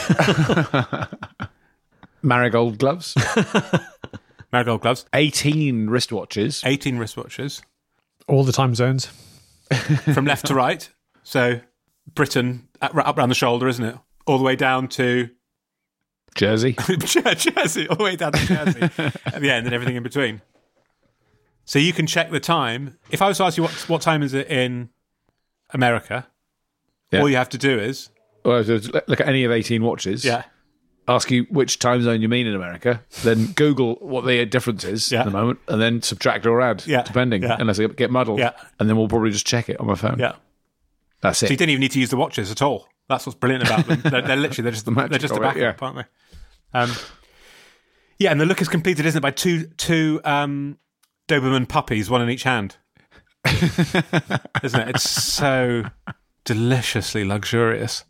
Marigold gloves. Marigold gloves. eighteen wristwatches. eighteen wristwatches. All the time zones. From left to right. So Britain, up around the shoulder, isn't it? All the way down to... Jersey. Jersey, all the way down to Jersey. At the end and everything in between. So you can check the time. If I was to ask you what, what time is it in America, yeah. all you have to do is... Well, look at any of eighteen watches. Yeah. Ask you which time zone you mean in America. Then Google what the difference is yeah. at the moment, and then subtract or add, yeah. depending, yeah. unless it get muddled. Yeah. And then we'll probably just check it on my phone. Yeah. That's it. So you didn't even need to use the watches at all. That's what's brilliant about them. They're, they're literally they're just the they're just a backup, yeah. aren't they? Um, yeah, and the look is completed, isn't it, by two two um, Doberman puppies, one in each hand. Isn't it? It's so deliciously luxurious.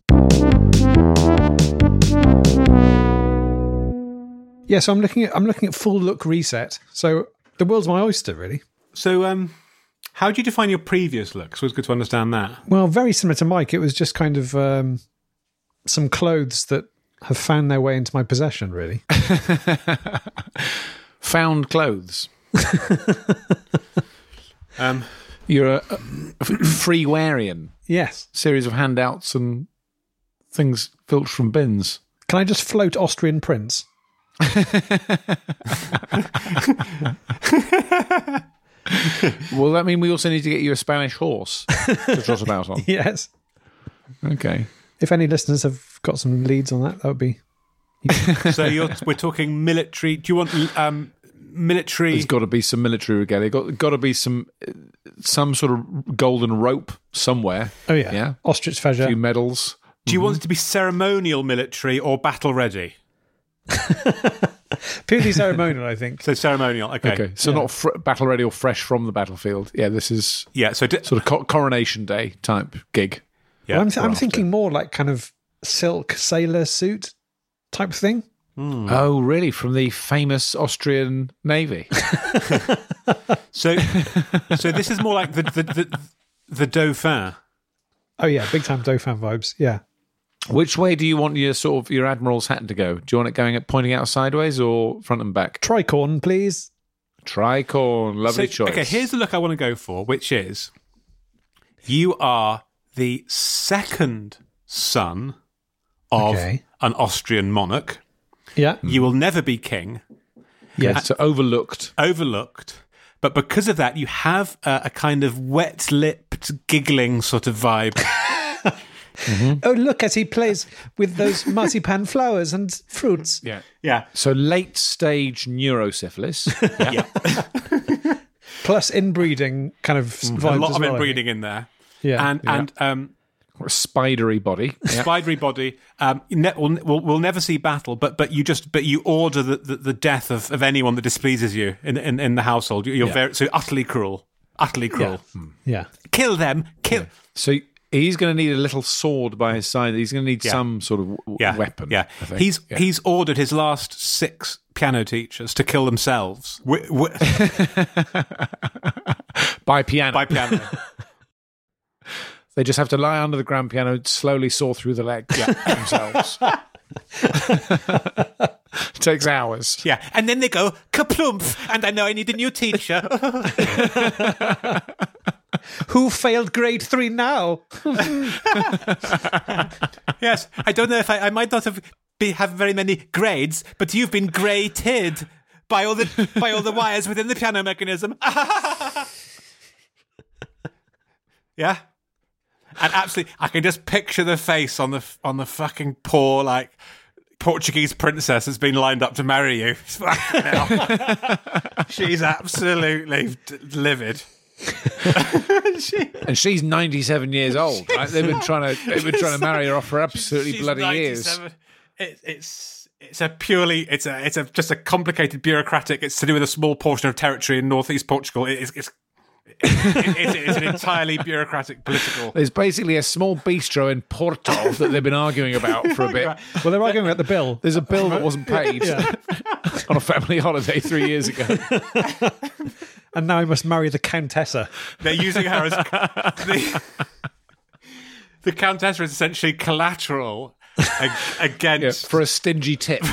Yeah, so I'm looking at I'm looking at full look reset. So the world's my oyster, really. So, um, how do you define your previous look? So it's good to understand that. Well, very similar to Mike. It was just kind of um, some clothes that have found their way into my possession, really. Found clothes. um, You're a, a free-wearian. Yes. Series of handouts and things filched from bins. Can I just float Austrian prince? Will that mean we also need to get you a Spanish horse to trot about on? Yes. Okay. If any listeners have got some leads on that, that would be So you're, we're talking military. Do you want um, military? There's got to be some military regalia. Got got to be some some sort of golden rope somewhere. Oh yeah, Yeah. ostrich A few feather. medals. Do you want it to be ceremonial military or battle ready? Purely ceremonial, I think. So ceremonial. Okay. Okay, so Yeah. not fr- battle ready or fresh from the battlefield. Yeah, this is Yeah. So di- sort of co- coronation day type gig. yeah. Well, I'm, th- I'm after. thinking more like kind of silk sailor suit type thing. Oh, really? From the famous Austrian navy? So, so this is more like the the the, the Dauphin. Oh yeah, big time Dauphin vibes. Yeah. Which way do you want your sort of your admiral's hat to go? Do you want it going pointing out sideways or front and back? Tricorn, please. Tricorn, lovely So, choice. okay, here's the look I want to go for, which is you are the second son of Okay. an Austrian monarch. Yeah. You will never be king, yeah, Yes. so overlooked. overlooked, but because of that, you have a, a kind of wet-lipped, giggling sort of vibe. Oh, look as he plays with those marzipan flowers and fruits. Yeah. Yeah, So late stage neurosyphilis. yeah. Plus inbreeding kind of vibes a lot as of well, I inbreeding in there, think. Yeah. and and um, A spidery body. Yeah. spidery body. Um, ne- we'll, we'll, we'll never see battle, but but you just but you order the, the, the death of, of anyone that displeases you in in, in the household. You're Yeah. very so utterly cruel, utterly cruel. yeah. Kill them, kill. So he's going to need a little sword by his side. He's going to need Yeah. some sort of w- Yeah, weapon. Yeah, I think. he's Yeah. he's ordered his last six piano teachers to kill themselves wi- wi- by piano. by piano. They just have to lie under the grand piano, slowly saw through the legs themselves. Takes hours. Yeah, and then they go kaplumph, and I know I need a new teacher. Who failed grade three now? Yes, I don't know if I, I might not have be, have very many grades, but you've been grated by all the by all the wires within the piano mechanism. Yeah, and absolutely, I can just picture the face on the on the fucking poor like Portuguese princess that's been lined up to marry you. Fucking hell. She's absolutely d- livid. she, And she's ninety-seven years old, right? They've been trying to they've been trying to marry her off for absolutely she's bloody years. ninety-seven. It, it's it's a purely it's a it's a just a complicated bureaucratic. It's to do with a small portion of territory in northeast Portugal. It, it's it's, it, it's it's an entirely bureaucratic political. There's basically a small bistro in Porto that they've been arguing about for a bit. Well, they're arguing about the bill. There's a bill that wasn't paid Yeah. on a family holiday three years ago. And now he must marry the Countessa. They're using her as the, the Countessa is essentially collateral ag- Yeah, against. for a stingy tip.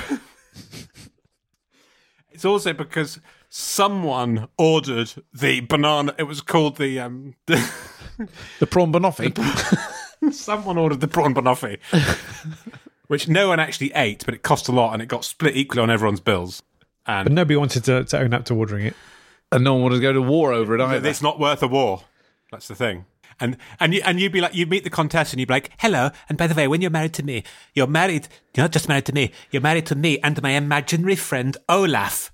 It's also because someone ordered the banana. It was called the um. The, The prawn banoffee. someone ordered the prawn banoffee, which no one actually ate, but it cost a lot and it got split equally on everyone's bills. But And nobody wanted to, to own up to ordering it. And no one wanted to go to war over it either. it's not worth a war. That's the thing. And and you and you'd be like, you'd meet the Contessa and you'd be like, hello. And by the way, when you're married to me, you're married. You're not just married to me. You're married to me and my imaginary friend Olaf,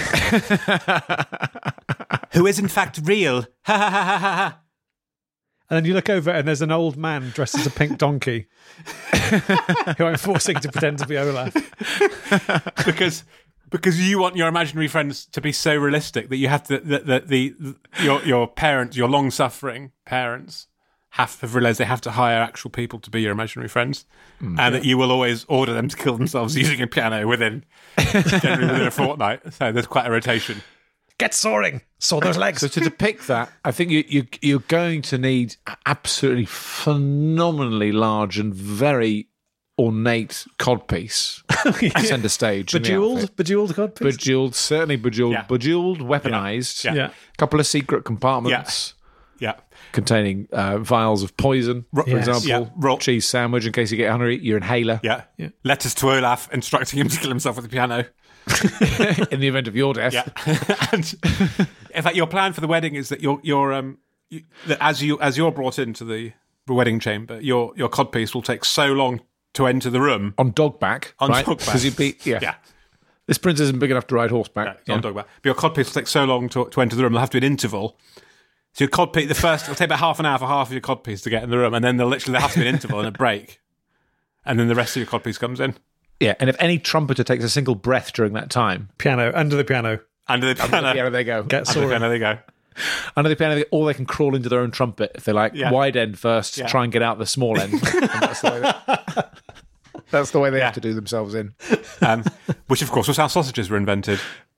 who is in fact real. Ha ha ha ha ha ha. And then you look over and there's an old man dressed as a pink donkey who I'm forcing to pretend to be Olaf. because because you want your imaginary friends to be so realistic that you have to that the, the, the your your parents, your long suffering parents, have have realised they have to hire actual people to be your imaginary friends, Mm, and that you will always order them to kill themselves using a piano within generally within a fortnight. So there's quite a rotation. Get soaring. Saw those legs. So to depict that, I think you, you, you're going to need absolutely phenomenally large and very ornate codpiece centre stage. in the Bejeweled, outfit. bejeweled codpiece. Bejeweled, certainly bejeweled, Yeah. bejeweled, weaponised. Yeah. Yeah. A couple of secret compartments Yeah, containing uh, vials of poison, for Yes. example. Yeah. Roll- Cheese sandwich in case you get hungry. Your inhaler. yeah, Yeah. Letters to Olaf instructing him to kill himself with the piano. In the event of your death. Yeah, and in fact, your plan for the wedding is that you're you're um you, that as you as you're brought into the wedding chamber, your your codpiece will take so long to enter the room. On dogback, On right? dogback. Because you'd be yeah. Yeah. This prince isn't big enough to ride Yeah, horseback. it's on dogback. But your codpiece will take so long to, to enter the room, there'll have to be an interval. So your codpiece, the first, it'll take about half an hour for half of your codpiece to get in the room, and then there'll literally there has to be an interval and a break. And then the rest of your codpiece comes in. Yeah, and if any trumpeter takes a single breath during that time, Piano, under the piano. Under the piano. yeah, they go. Get Under the Sora. piano, there you go. Under the piano, or they can crawl into their own trumpet if they like. Yeah. Wide end first, Yeah. try and get out the small end. And that's the way they, that's the way they have to do themselves in. Um, which, of course, was how sausages were invented.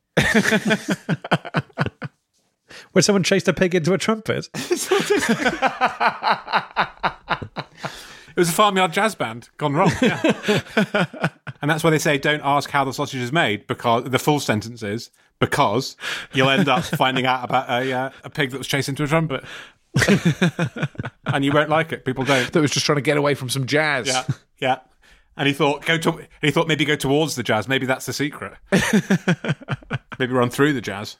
Where someone chased a pig into a trumpet. It was a farmyard jazz band gone wrong. Yeah. And that's why they say don't ask how the sausage is made, because the full sentence is because you'll end up finding out about a, uh, a pig that was chased into a trumpet. And you won't like it. People don't. That was just trying to get away from some jazz. Yeah, yeah. And he thought go to. He thought maybe go towards the jazz. Maybe that's the secret. Maybe run through the jazz.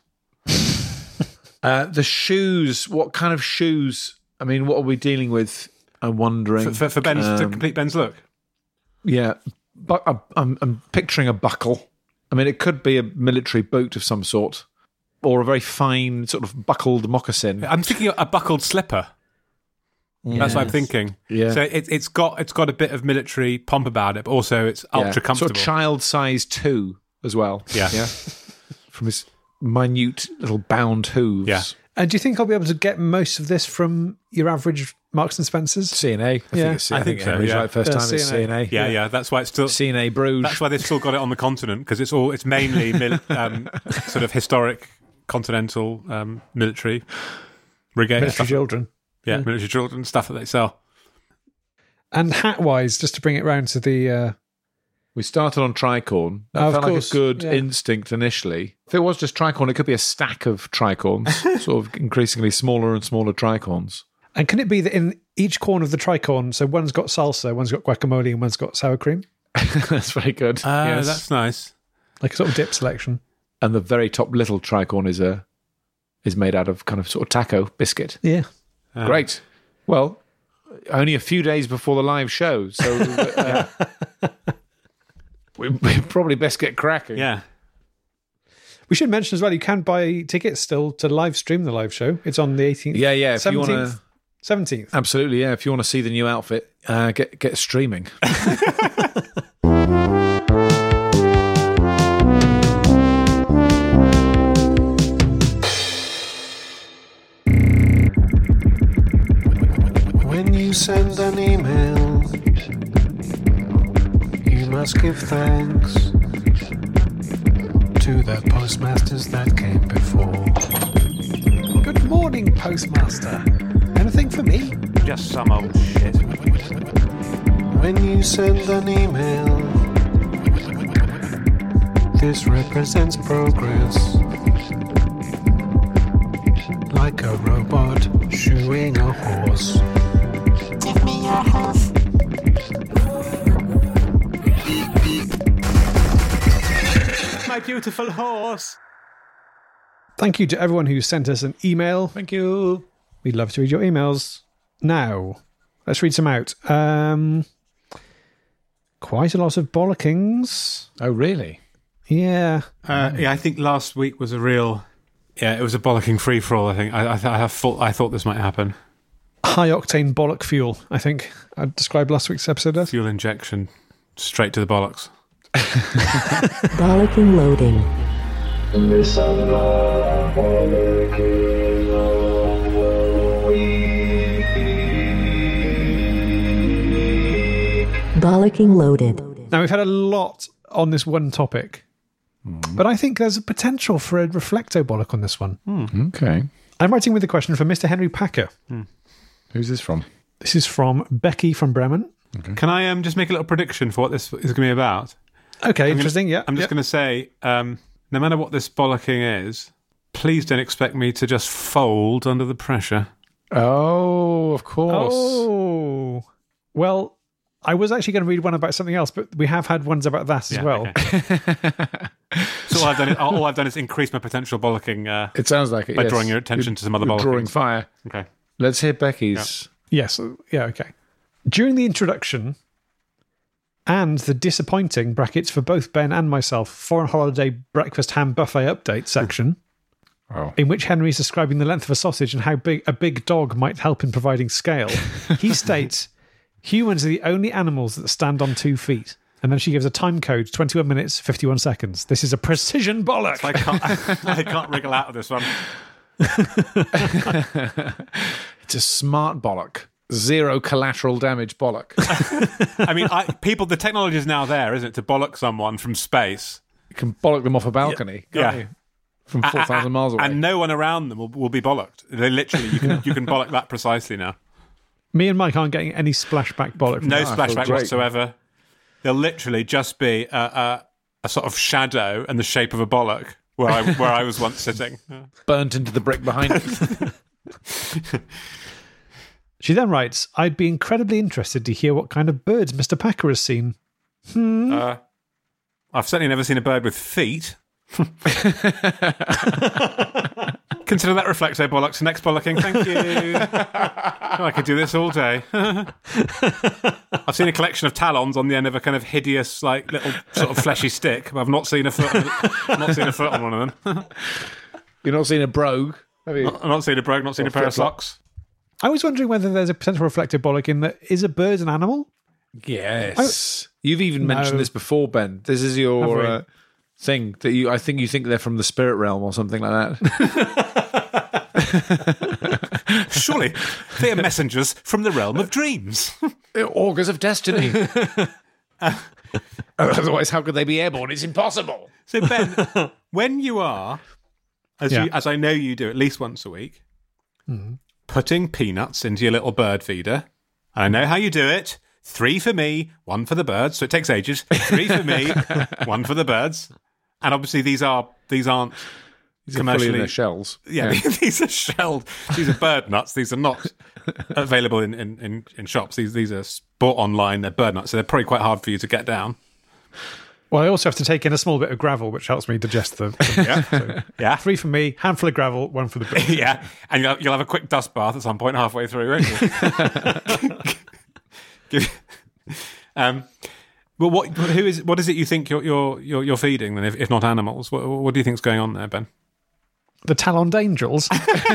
Uh, the shoes. What kind of shoes? I mean, what are we dealing with? I'm wondering. For, for, for Ben's to Um, complete Ben's look. Yeah, but I'm, I'm, I'm picturing a buckle. I mean, it could be a military boot of some sort, or a very fine sort of buckled moccasin. I'm thinking a buckled slipper. That's what I'm thinking. Yeah. So it, it's got it's got a bit of military pomp about it, but also it's Yeah. ultra comfortable. Sort of child size two as well. Yeah. yeah. From his minute little bound hooves. Yeah. And do you think I'll be able to get most of this from your average Marks and Spencer's? C and A. I Yeah. think it's, I, I think, think so, Henry's yeah. right first Uh, time it's C and A. C and A. yeah, yeah. That's why it's still. C and A Bruges. That's why they've still got it on the continent, because it's all it's mainly mil, um, sort of historic continental um, military brigade Military stuff. children. Yeah, military children stuff that they sell. And hat-wise, just to bring it round to the... Uh, We started on tricorn. That Oh, of felt course, like a good yeah. instinct initially. If it was just tricorn, it could be a stack of tricorns, sort of increasingly smaller and smaller tricorns. and can it be that in each corner of the tricorn, so one's got salsa, one's got guacamole, and one's got sour cream? That's very good. Oh, yes. that's nice. Like a sort of dip selection. And the very top little tricorn is a is made out of kind of sort of taco biscuit. Yeah. Um, Great. Well, only a few days before the live show, so uh, we, we probably best get cracking. Yeah. We should mention as well, you can buy tickets still to live stream the live show. It's on the eighteenth. Yeah, yeah. If you want seventeenth. to, seventeenth. absolutely, yeah. If you want to see the new outfit, uh, get get streaming. When you send an email, you must give thanks to the postmasters that came before. Good morning, Postmaster. Anything for me? Just some old shit. When you send an email, this represents progress. Like a robot shoeing a horse. Give me your horse. My beautiful horse. Thank you to everyone who sent us an email. Thank you. We'd love to read your emails. Now, let's read some out. Um, quite a lot of bollockings. Oh, really? Yeah. Uh, yeah, I think last week was a real. Yeah, it was a bollocking free for all. I think I, I, th- I have thought I thought this might happen. High octane bollock fuel, I think I described last week's episode as. Fuel injection, straight to the bollocks. Bollocking loading. Bollocking loaded. Now, we've had a lot on this one topic, but I think there's a potential for a reflecto bollock on this one. Okay. I'm writing with a question from Mister Henry Packer. Who's this from? This is from Becky from Bremen. Can I um, just make a little prediction for what this is going to be about? Okay, I'm interesting, gonna, yeah. I'm just yeah. going to say, um, no matter what this bollocking is, please don't expect me to just fold under the pressure. Oh, of course. Oh. Well, I was actually going to read one about something else, but we have had ones about that as Yeah, well. okay. So all I've done is, all I've done is increase my potential bollocking uh, It sounds like it. by yes. drawing your attention You're- to some other you're bollockings. drawing fire. Okay. Let's hear Becky's. Yes, yeah, okay. During the introduction, and the disappointing, brackets for both Ben and myself, foreign holiday breakfast ham buffet update section, Oh. in which Henry is describing the length of a sausage and how big a big dog might help in providing scale. He states, humans are the only animals that stand on two feet. And then she gives a time code, twenty-one minutes, fifty-one seconds. This is a precision bollock. I can't, I can't wriggle out of this one. It's a smart bollock. Zero collateral damage bollock. I mean, I, people, the technology is now there, isn't it, to bollock someone from space. You can bollock them off a balcony. Yeah. can't you? From four thousand miles away. And no one around them will, will be bollocked. They literally, you can, you can bollock that precisely now. Me and Mike aren't getting any splashback bollock. From No that. splashback great. whatsoever. There'll literally just be a, a, a sort of shadow in the shape of a bollock where I, where I was once sitting. Burnt into the brick behind you. She then writes, I'd be incredibly interested to hear what kind of birds Mister Packer has seen. Uh, I've certainly never seen a bird with feet. Consider that reflexo bollocks. Next bollocking, thank you. Oh, I could do this all day. I've seen a collection of talons on the end of a kind of hideous, like little sort of fleshy stick, but I've not seen a foot. I've not seen a foot on one of them. You've not seen a brogue, have you? I've not seen a brogue, not seen Or a pair of flip-flop. socks. I was wondering whether there's a potential reflective bollock in that is a bird an animal? Yes. You've even mentioned No. this before, Ben. This is Have your we? uh, thing that you. I think you think they're from the spirit realm or something like that. Surely they are messengers from the realm of dreams. They're augurs of destiny. Otherwise, how could they be airborne? It's impossible. So Ben, when you are, as Yeah. you, as I know you do at least once a week, putting peanuts into your little bird feeder, I know how you do it. Three for me, one for the birds. So it takes ages. Three for me, one for the birds. And obviously these are these aren't These are fully in commercially. their shells. Yeah, these are shelled. These are bird nuts. These are not available in, in, in, in shops. These these are bought online. They're bird nuts, so they're probably quite hard for you to get down. Well, I also have to take in a small bit of gravel, which helps me digest them. Yeah, So, yeah, three for me, handful of gravel, one for the birds. yeah. And you'll, you'll have a quick dust bath at some point halfway through, won't you? Give- um, well, what who is what is it you think you're you're you're, you're feeding then, if, if not animals? What, what do you think's going on there, Ben? The taloned angels.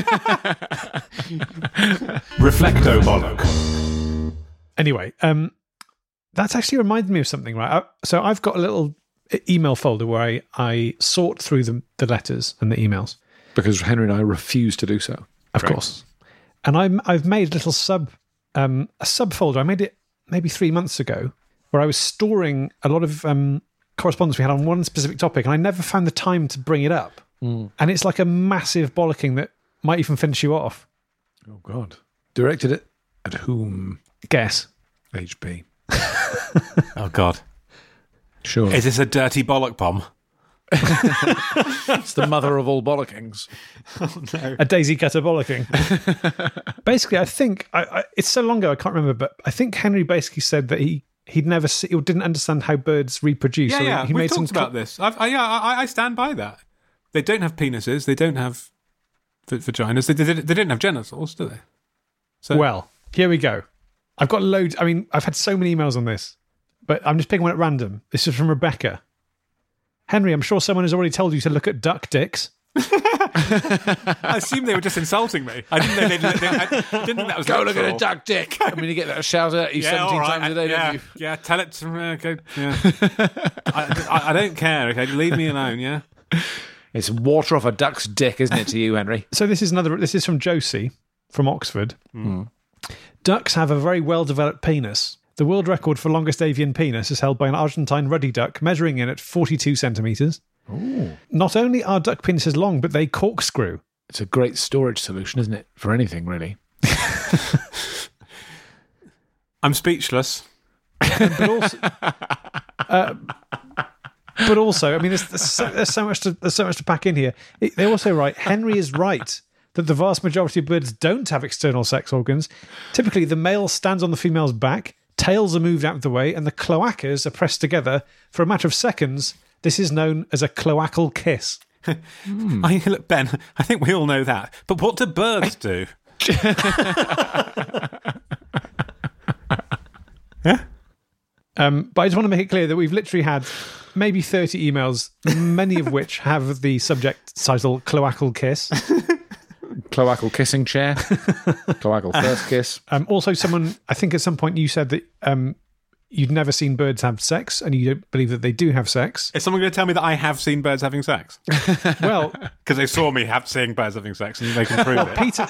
Reflecto bollock. Anyway, um, that's actually reminded me of something, right? I, so I've got a little e- email folder where I, I sort through the, the letters and the emails, Because Henry and I refuse to do so. of Right. course. And I'm, I've made a little sub, um, a subfolder. I made it maybe three months ago where I was storing a lot of um, correspondence we had on one specific topic, and I never found the time to bring it up. Mm. And it's like a massive bollocking that might even finish you off. Oh, God. Directed it at whom? Guess. H P. Oh God, Sure. is this a dirty bollock bomb? It's the mother of all bollockings. A daisy cutter bollocking. Basically, I think I, I, it's so long ago I can't remember, but I think Henry basically said that he he'd never see, he didn't understand how birds reproduce. Yeah, so yeah. He We've made some talked about this. I've, I, yeah, I, I stand by that. They don't have penises. They don't have v- vaginas. They, they, they don't have genitals, do they? So, Well, here we go. I've got loads. I mean, I've had so many emails on this, but I'm just picking one at random. This is from Rebecca. Henry, I'm sure someone has already told you to look at duck dicks. I assume they were just insulting me. I didn't know they, they, they, I didn't think that was Go look at literal. a duck dick. I mean, you get that shouted at you Yeah, seventeen all right. times a day, yeah, don't you? yeah, tell it to me. Okay, yeah. I, I, I don't care. Okay, leave me alone. Yeah. It's water off a duck's dick, isn't it, to you, Henry? So this is another. This is from Josie from Oxford. Ducks have a very well-developed penis. The world record for longest avian penis is held by an Argentine ruddy duck, measuring in at forty-two centimetres. Not only are duck penises long, but they corkscrew. It's a great storage solution, isn't it? For anything, really. I'm speechless. But also, uh, but also, I mean, there's, there's, so, there's so much to there's so much to pack in here. It, they also write Henry is right that the vast majority of birds don't have external sex organs. Typically, the male stands on the female's back, tails are moved out of the way, and the cloacas are pressed together for a matter of seconds. This is known as a cloacal kiss. I, look, Ben, I think we all know that. But what do birds do? yeah. Um, but I just want to make it clear that we've literally had maybe thirty emails, many of which have the subject title "Cloacal Kiss." Cloacal kissing chair. Cloacal first kiss. Um, also, someone, I think at some point you said that um, you'd never seen birds have sex, and you don't believe that they do have sex. Is someone going to tell me that I have seen birds having sex? Well, Because they saw me have seeing birds having sex, and they can prove it. Peter,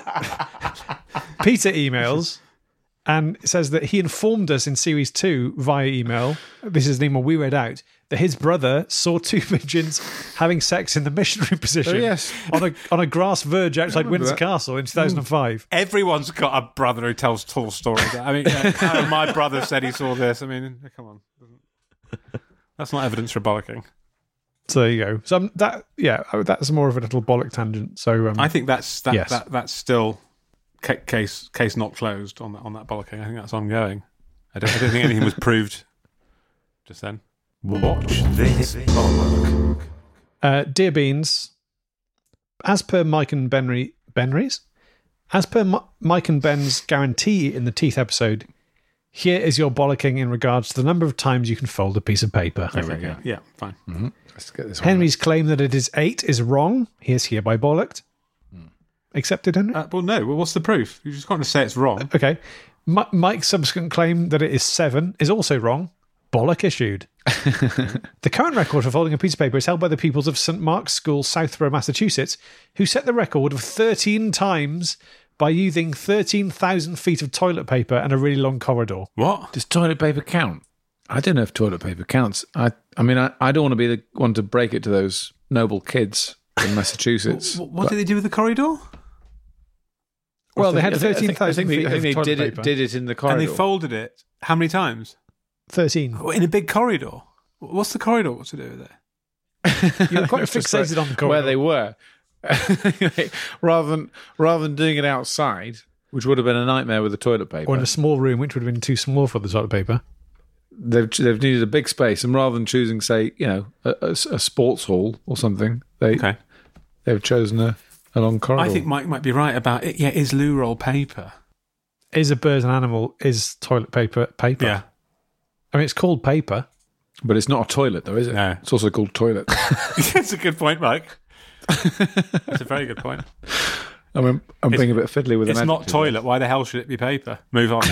Peter emails and says that he informed us in series two via email. This is an email we read out. That his brother saw two pigeons having sex in the missionary position Oh, yes. on a on a grass verge outside remember Windsor that. Castle in two thousand five. Everyone's got a brother who tells tall stories. I mean, uh, oh, my brother said he saw this. I mean, come on. That's not evidence for bollocking. So there you go. So um, that, yeah, that's more of a little bollock tangent. So um, I think that's that, Yes. that that's still ca- case case not closed on that on that bollocking. I think that's ongoing. I don't, I don't think anything was proved just then. Watch this bollock. Uh, Dear Beans, as per Mike and Benry, Benry's? As per M- Mike and Ben's guarantee in the Teeth episode, here is your bollocking in regards to the number of times you can fold a piece of paper. There we go. Yeah, fine. Let's get this one. Henry's claim that it is eight is wrong. He is hereby bollocked. Accepted, Henry? Uh, well, no. Well, what's the proof? You just can't just say it's wrong. Okay. M- Mike's subsequent claim that it is seven is also wrong. Bollock issued. The current record for folding a piece of paper is held by the pupils of Saint Mark's School, Southborough, Massachusetts, who set the record of thirteen times by using thirteen thousand feet of toilet paper and a really long corridor. What? Does toilet paper count? I don't know if toilet paper counts. I, I mean, I, I don't want to be the one to break it to those noble kids in Massachusetts. What, what did they do with the corridor? Well, they I had think- I think- thirteen thousand I think feet they, I of think they toilet did paper. it, did it in the corridor. And they folded it how many times? thirteen. Oh, in a big corridor. What's the corridor? What's to do with it? You're quite It's just fixated like on the corridor. where they were, rather than rather than doing it outside, which would have been a nightmare with the toilet paper. Or in a small room, which would have been too small for the toilet paper. they've they've needed a big space, and rather than choosing, say, you know, a, a, a sports hall or something, they Okay. they've chosen a, a long corridor. I think Mike might be right about it. Yeah, is loo roll paper? Is a bird an animal? Is toilet paper paper? Yeah. I mean, it's called paper. but it's not a toilet, though, is it? No. It's also called toilet. That's a good point, Mike. That's a very good point. I mean, I'm being a bit fiddly with It's an not adjective. toilet. Why the hell should it be paper? Move on.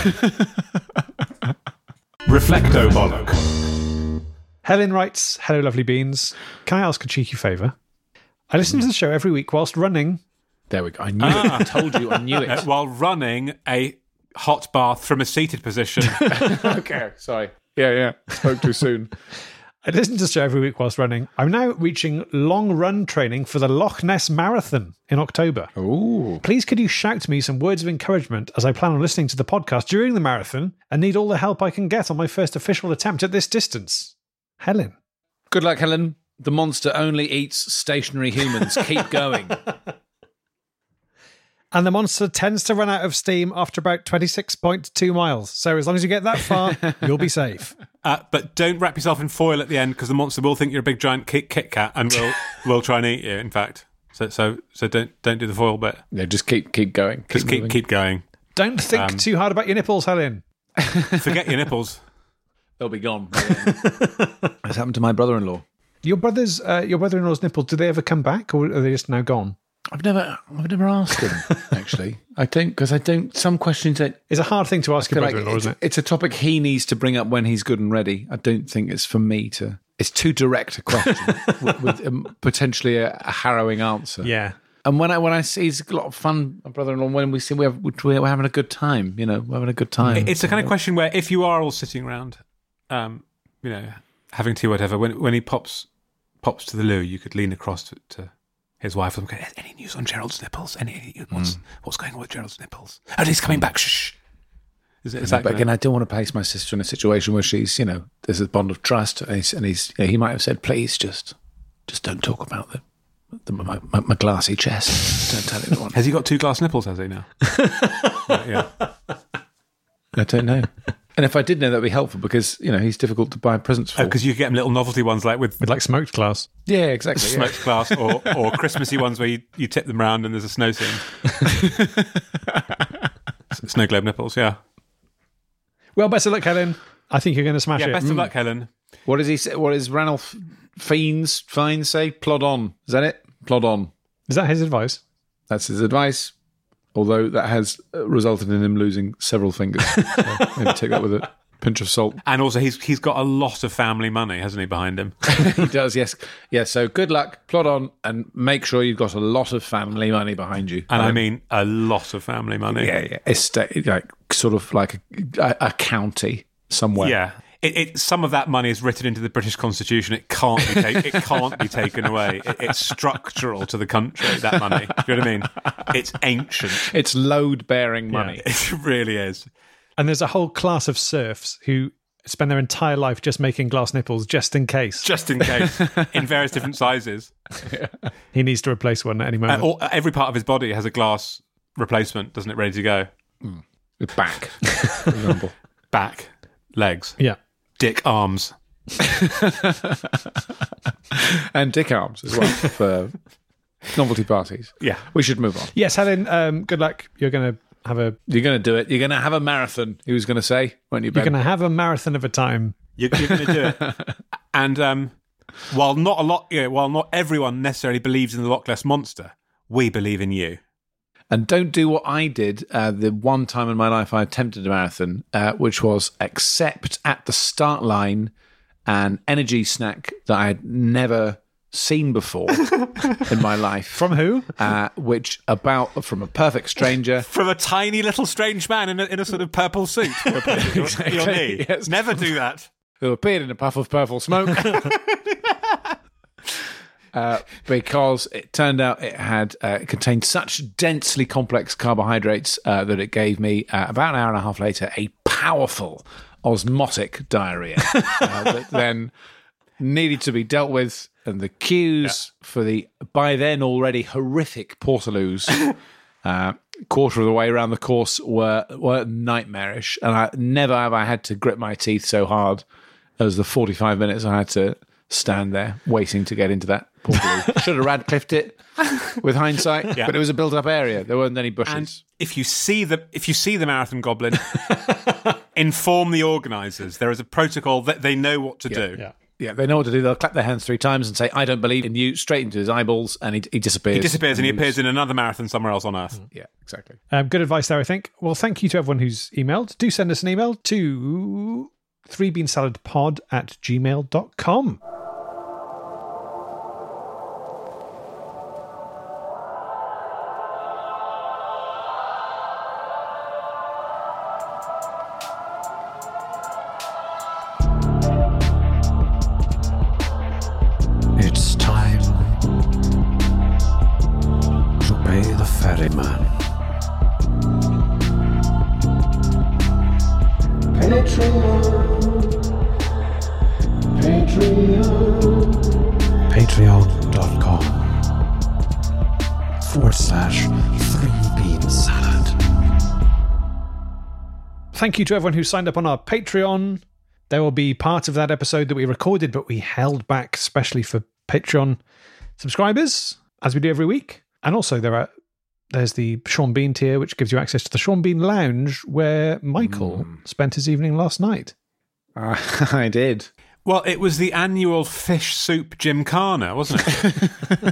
Reflecto bollock. Helen writes, "Hello, lovely beans. Can I ask a cheeky favour? I listen to the show every week whilst running." There we go. I knew Ah. it. I told you. I knew Uh, it. while running a hot bath from a seated position. Okay, sorry. Yeah, yeah. Spoke too soon. I listen to the show every week whilst running. I'm now reaching long run training for the Loch Ness Marathon in October. Ooh. Please could you shout me some words of encouragement as I plan on listening to the podcast during the marathon and need all the help I can get on my first official attempt at this distance. Helen. Good luck, Helen. The monster only eats stationary humans. Keep going. And the monster tends to run out of steam after about twenty-six point two miles. So as long as you get that far, you'll be safe. Uh, but don't wrap yourself in foil at the end because the monster will think you're a big giant Kit, Kit Kat and will will try and eat you. In fact, so so so don't don't do the foil bit. Yeah, just keep keep going. Keep Just keep moving. keep going. Don't think Um, too hard about your nipples, Helen. Forget your nipples. They'll be gone. That's happened to my brother-in-law. Your brother's, uh, your brother-in-law's nipples, do they ever come back or are they just now gone? I've never, I've never asked him. Actually, I don't because I don't. Some questions that It's a hard thing to ask your feel like brother-in-law, it's, isn't it? it's a topic he needs to bring up when he's good and ready. I don't think it's for me to. It's too direct a question with, with um, potentially a, a harrowing answer. Yeah. And when I when I see he's a lot of fun, my brother-in-law, when we see we have, we're having a good time, you know, we're having a good time. It's the kind of question where if you are all sitting around, um, you know, having tea, whatever, when when he pops pops to the loo, you could lean across to, to his wife and go, "Any news on Gerald's nipples? Any, any what's what's going on with Gerald's nipples? Oh, he's coming back. Shh." Is, it, is that but gonna- again, I don't want to place my sister in a situation where she's, you know, there's a bond of trust, and he's, and he's you know, he might have said, "Please, just, just don't talk about the, the my, my, my glassy chest. Don't tell anyone." has he got two glass nipples? Has he now? yeah. yeah. I don't know. And if I did know, that'd be helpful because you know he's difficult to buy presents for. Because you get him little novelty ones like with With like smoked glass. yeah, exactly. yeah. smoked glass or, or Christmassy ones where you, you tip them round and there's a snow scene. Snow globe nipples, yeah. Well, best of luck, Helen. I think you're going to smash Yeah, it. best of luck, Helen. What does he say? What does Ranulph Fiennes Fiennes say? Plod on. Is that it? Plod on. Is that his advice? That's his advice. Although that has uh, resulted in him losing several fingers. So maybe take that with a pinch of salt. And also, he's he's got a lot of family money, hasn't he, behind him? He does, yes. Yeah, so good luck, plod on, and make sure you've got a lot of family money behind you. And Um, I mean, a lot of family money. yeah, yeah. Estate, like, sort of like a, a, a county somewhere. Yeah. It, it, some of that money is written into the British Constitution. It can't be ta- it can't be taken away. It, it's structural to the country. That money, do you know what I mean? It's ancient. It's load-bearing money. It really is. And there's a whole class of serfs who spend their entire life just making glass nipples just in case. Just in case, in various different sizes. He needs to replace one at any moment. Uh, all, every part of his body has a glass replacement, doesn't it? Ready to go. With back, for example. Back, legs, yeah. dick, arms. And dick arms as well for novelty parties. Yeah. We should move on. Yes, Helen, um, good luck. You're going to have a You're going to do it. You're going to have a marathon, he was going to say, weren't you, Ben? you're going to have a marathon of a time. You're, you're going to do it. And um, while not a lot, you know, while not everyone necessarily believes in the Loch Ness Monster, we believe in you. And don't do what I did uh, the one time in my life I attempted a marathon, uh, which was accept at the start line an energy snack that I had never seen before in my life. From who? Uh, which about from a perfect stranger. From a tiny little strange man in a, in a sort of purple suit. Your, your, your knee. Yes. Never do that. Who appeared in a puff of purple smoke. Uh, because it turned out it had uh, it contained such densely complex carbohydrates uh, that it gave me uh, about an hour and a half later a powerful osmotic diarrhea uh, that then needed to be dealt with, and the queues yeah. for the by then already horrific Portaloos uh, quarter of the way around the course were were nightmarish, and I never have I had to grit my teeth so hard as the forty-five minutes I had to stand there waiting to get into that Portaloo. Should have Radcliffed it with hindsight, yeah. But it was a built-up area. There weren't any bushes. And if you see the if you see the Marathon Goblin, inform the organisers. There is a protocol that they know what to yeah. do. Yeah. Yeah, they know what to do. They'll clap their hands three times and say, "I don't believe in you," straight into his eyeballs, and he, he disappears. He disappears and he appears in another marathon somewhere else on Earth. Mm. Yeah, exactly. Um, good advice there, I think. Well, thank you to everyone who's emailed. Do send us an email to three bean salad pod at gmail dot com. It's time to pay the ferryman. Patreon. Patreon. Patreon.com forward slash three bean salad. Thank you to everyone who signed up on our Patreon. There will be part of that episode that we recorded, but we held back specially for Patreon subscribers, as we do every week. And also there are there's the Sean Bean tier, which gives you access to the Sean Bean Lounge, where Michael mm. spent his evening last night. Uh, I did. Well, it was the annual fish soup gymkhana, wasn't it?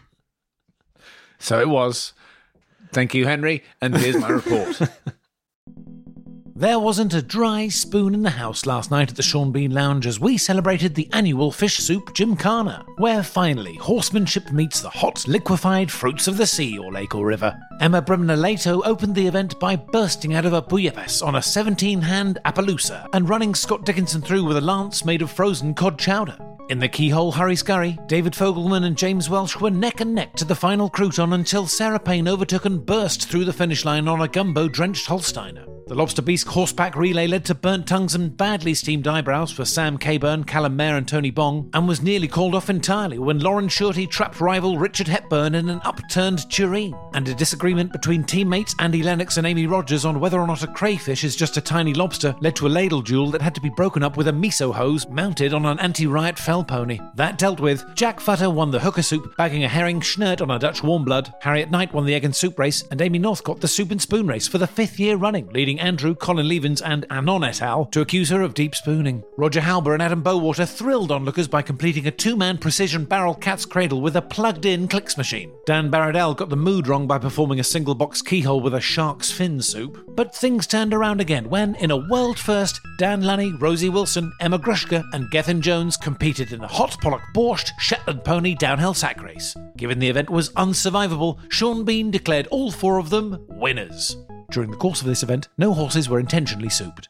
So it was. Thank you, Henry. And here's my report. There wasn't a dry spoon in the house last night at the Sean Bean Lounge as we celebrated the annual fish soup gymkhana, where finally horsemanship meets the hot, liquefied fruits of the sea or lake or river. Emma Bremner-Lato opened the event by bursting out of a bouillabaisse on a seventeen-hand Appaloosa and running Scott Dickinson through with a lance made of frozen cod chowder. In the keyhole hurry-scurry, David Fogelman and James Welsh were neck and neck to the final crouton until Sarah Payne overtook and burst through the finish line on a gumbo-drenched Holsteiner. The Lobster Beast horseback relay led to burnt tongues and badly steamed eyebrows for Sam Caburn, Callum Mayer and Tony Bong, and was nearly called off entirely when Lauren Shorty trapped rival Richard Hepburn in an upturned tureen. And a disagreement between teammates Andy Lennox and Amy Rogers on whether or not a crayfish is just a tiny lobster led to a ladle duel that had to be broken up with a miso hose mounted on an anti-riot fell pony. That dealt with, Jack Futter won the hooker soup, bagging a herring schnurt on a Dutch warm blood. Harriet Knight won the egg and soup race, and Amy Northcott the soup and spoon race for the fifth year running, leading leading Andrew, Colin Levins and Anon et al. To accuse her of deep spooning. Roger Halber and Adam Bowater thrilled onlookers by completing a two-man precision barrel cat's cradle with a plugged-in clicks machine. Dan Baradell got the mood wrong by performing a single-box keyhole with a shark's fin soup. But things turned around again when, in a world first, Dan Lunny, Rosie Wilson, Emma Grushka and Gethin Jones competed in the Hot Pollock Borscht Shetland Pony downhill sack race. Given the event was unsurvivable, Sean Bean declared all four of them winners. During the course of this event, no horses were intentionally souped.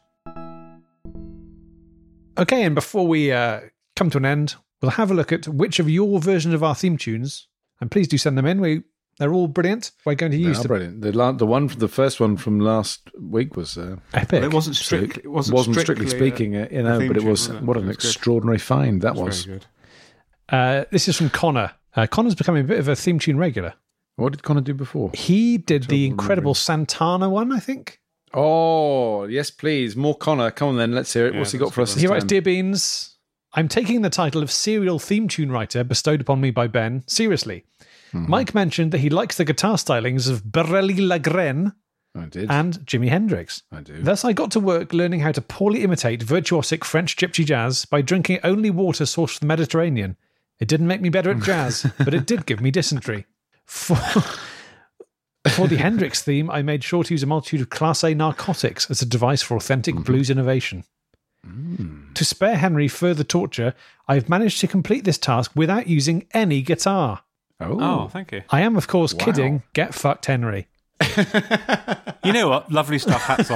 Okay, and before we uh, come to an end, we'll have a look at which of your versions of our theme tunes, and please do send them in. We They're all brilliant. We're going to use They are them. brilliant. The, la- the one, the first one from last week was uh, Epic. Well, it wasn't strictly. It wasn't, wasn't strictly, strictly speaking, uh, you know, theme but it tune, was, was it? what an It was good. extraordinary find that It was. was very good. Uh, this is from Connor. Uh, Connor's becoming a bit of a theme tune regular. What did Connor do before? He did the Trouble incredible Santana one, I think. Oh, yes, please. More Connor. Come on then, let's hear it. Yeah, What's he got that's for us good. this He writes, time? Dear Beans, I'm taking the title of serial theme tune writer bestowed upon me by Ben seriously. Mm-hmm. Mike mentioned that he likes the guitar stylings of Borelli Lagrène I did. and Jimi Hendrix. I do. Thus, I got to work learning how to poorly imitate virtuosic French gypsy jazz by drinking only water sourced from the Mediterranean. It didn't make me better at jazz, but it did give me dysentery. For, for the Hendrix theme, I made sure to use a multitude of Class A narcotics as a device for authentic blues innovation. Mm. To spare Henry further torture, I've managed to complete this task without using any guitar. Oh, Oh, thank you. I am, of course, Wow. kidding. Get fucked, Henry. You know what? Lovely stuff. Hats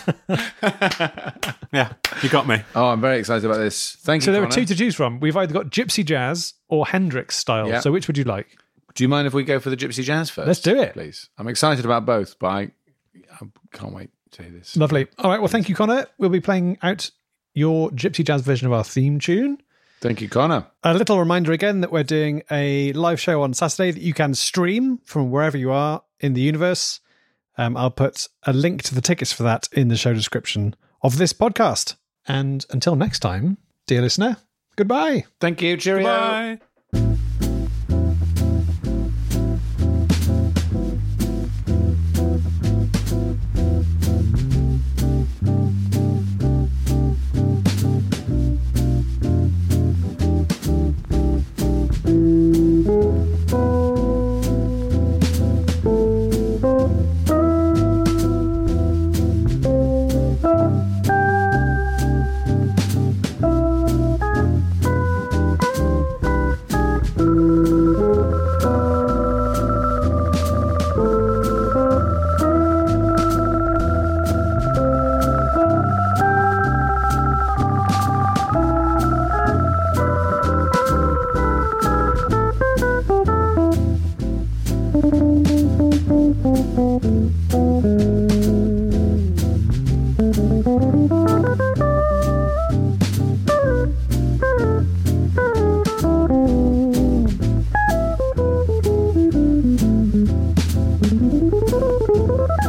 off. Yeah, you got me. oh, I'm very excited about this. Thank So you, there are Connor. two to choose from. We've either got gypsy jazz or Hendrix style. Yeah. So which would you like? Do you mind if we go for the Gypsy Jazz first? Let's do it. Please. I'm excited about both, but I, I can't wait to hear this. Lovely. All right. Well, thank you, Connor. We'll be playing out your gypsy jazz version of our theme tune. Thank you, Connor. A little reminder again that we're doing a live show on Saturday that you can stream from wherever you are in the universe. Um, I'll put a link to the tickets for that in the show description of this podcast. And until next time, dear listener, goodbye. Thank you. Cheerio. Bye. Thank you.